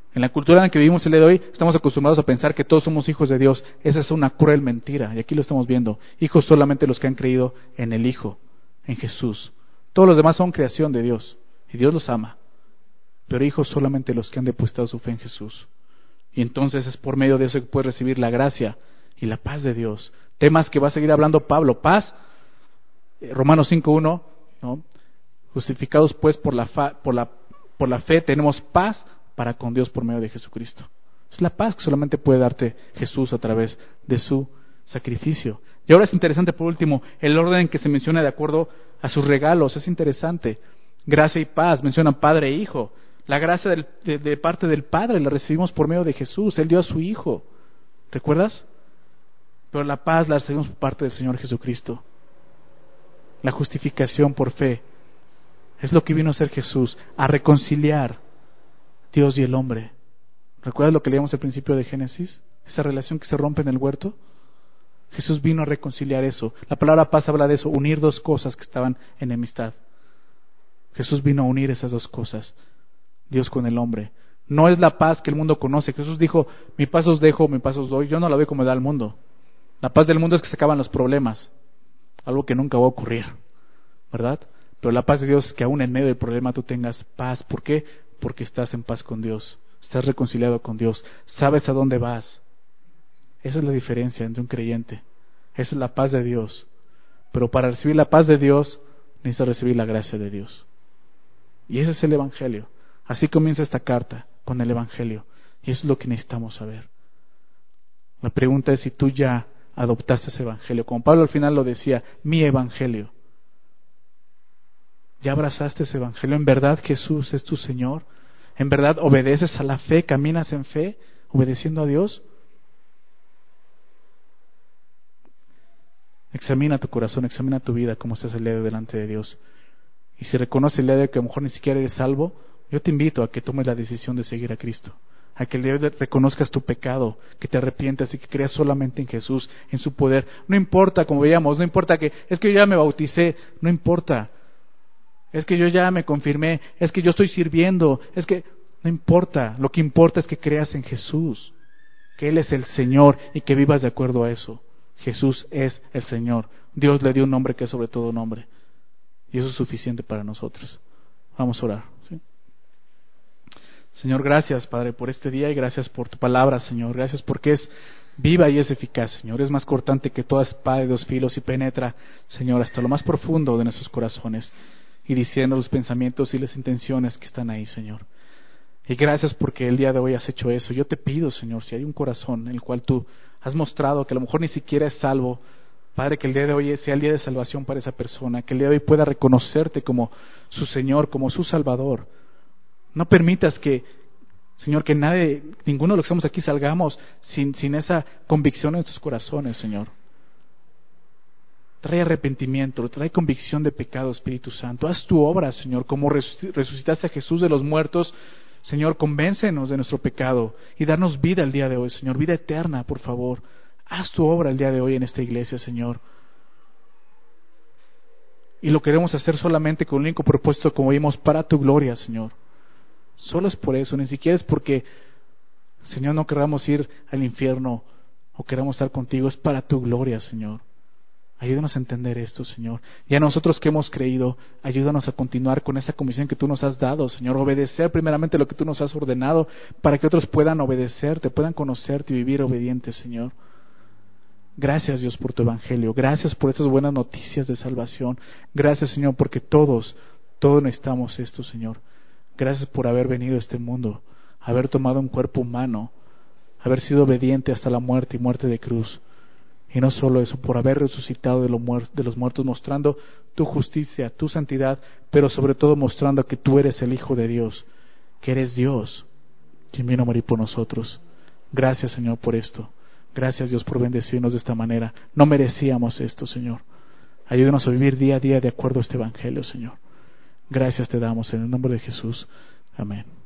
En la cultura en la que vivimos el día de hoy, estamos acostumbrados a pensar que todos somos hijos de Dios. Esa es una cruel mentira, y aquí lo estamos viendo. Hijos solamente los que han creído en el Hijo, en Jesús. Todos los demás son creación de Dios, y Dios los ama. Pero hijos solamente los que han depositado su fe en Jesús. Y entonces es por medio de eso que puedes recibir la gracia y la paz de Dios. Temas que va a seguir hablando Pablo. Paz, Romanos 5:1, ¿no? Justificados pues por la fe tenemos paz para con Dios por medio de Jesucristo. Es la paz que solamente puede darte Jesús a través de su sacrificio. Y ahora es interesante, por último, el orden en que se menciona de acuerdo a sus regalos. Es interesante. Gracia y paz, mencionan Padre e Hijo. La gracia de parte del Padre la recibimos por medio de Jesús. Él dio a su Hijo. ¿Recuerdas? Pero la paz la recibimos por parte del Señor Jesucristo. La justificación por fe es lo que vino a hacer Jesús, a reconciliar Dios y el hombre. ¿Recuerdas lo que leíamos al principio de Génesis? Esa relación que se rompe en el huerto. Jesús vino a reconciliar eso. La palabra paz habla de eso, unir dos cosas que estaban en enemistad. Jesús vino a unir esas dos cosas, Dios con el hombre. No es la paz que el mundo conoce. Jesús dijo, mi paz os dejo, mi paz os doy. Yo no la doy como da el mundo. La paz del mundo es que se acaban los problemas, algo que nunca va a ocurrir, ¿verdad? Pero la paz de Dios es que aún en medio del problema tú tengas paz. ¿Por qué? Porque estás en paz con Dios, estás reconciliado con Dios, sabes a dónde vas. Esa es la diferencia entre un creyente. Esa es la paz de Dios. Pero para recibir la paz de Dios necesitas recibir la gracia de Dios. Y ese es el Evangelio. Así comienza esta carta, con el Evangelio. Y eso es lo que necesitamos saber. La pregunta es si tú ya adoptaste ese Evangelio. Como Pablo al final lo decía, mi Evangelio. ¿Ya abrazaste ese Evangelio? ¿En verdad Jesús es tu Señor? ¿En verdad obedeces a la fe? ¿Caminas en fe? ¿Obedeciendo a Dios? Examina tu corazón, examina tu vida, cómo estás el día de hoy delante de Dios. Y si reconoces el día de hoy que a lo mejor ni siquiera eres salvo, yo te invito a que tomes la decisión de seguir a Cristo. A que el día de hoy reconozcas tu pecado, que te arrepientas y que creas solamente en Jesús, en su poder. No importa, como veíamos, no importa que, es que yo ya me bauticé, no importa. Es que yo ya me confirmé, es que yo estoy sirviendo, es que no importa. Lo que importa es que creas en Jesús, que Él es el Señor y que vivas de acuerdo a eso. Jesús es el Señor. Dios le dio un nombre que es sobre todo nombre. Y eso es suficiente para nosotros. Vamos a orar, ¿sí? Señor, gracias, Padre, por este día y gracias por tu palabra, Señor. Gracias porque es viva y es eficaz, Señor. Es más cortante que toda espada de dos filos y penetra, Señor, hasta lo más profundo de nuestros corazones y diciendo los pensamientos y las intenciones que están ahí, Señor. Y gracias porque el día de hoy has hecho eso. Yo te pido, Señor, si hay un corazón en el cual tú has mostrado que a lo mejor ni siquiera es salvo, Padre, que el día de hoy sea el día de salvación para esa persona, que el día de hoy pueda reconocerte como su Señor, como su Salvador. No permitas que, Señor, que ninguno de los que estamos aquí salgamos sin esa convicción en nuestros corazones, Señor. Trae arrepentimiento, trae convicción de pecado, Espíritu Santo. Haz tu obra, Señor, como resucitaste a Jesús de los muertos. Señor, convéncenos de nuestro pecado y darnos vida el día de hoy, Señor, vida eterna, por favor. Haz tu obra el día de hoy en esta iglesia, Señor. Y lo queremos hacer solamente con el único propósito, como vimos, para tu gloria, Señor. Solo es por eso, ni siquiera es porque, Señor, no queramos ir al infierno o queramos estar contigo, es para tu gloria, Señor. Ayúdanos a entender esto, Señor. Y a nosotros que hemos creído, ayúdanos a continuar con esa comisión que tú nos has dado, Señor. Obedecer primeramente lo que tú nos has ordenado para que otros puedan obedecerte, puedan conocerte y vivir obedientes, Señor. Gracias, Dios, por tu evangelio. Gracias por estas buenas noticias de salvación. Gracias, Señor, porque todos necesitamos esto, Señor. Gracias por haber venido a este mundo, haber tomado un cuerpo humano, haber sido obediente hasta la muerte y muerte de cruz. Y no solo eso, por haber resucitado de los muertos, mostrando tu justicia, tu santidad, pero sobre todo mostrando que tú eres el Hijo de Dios, que eres Dios, quien vino a morir por nosotros. Gracias, Señor, por esto. Gracias, Dios, por bendecirnos de esta manera. No merecíamos esto, Señor. Ayúdanos a vivir día a día de acuerdo a este evangelio, Señor. Gracias te damos en el nombre de Jesús. Amén.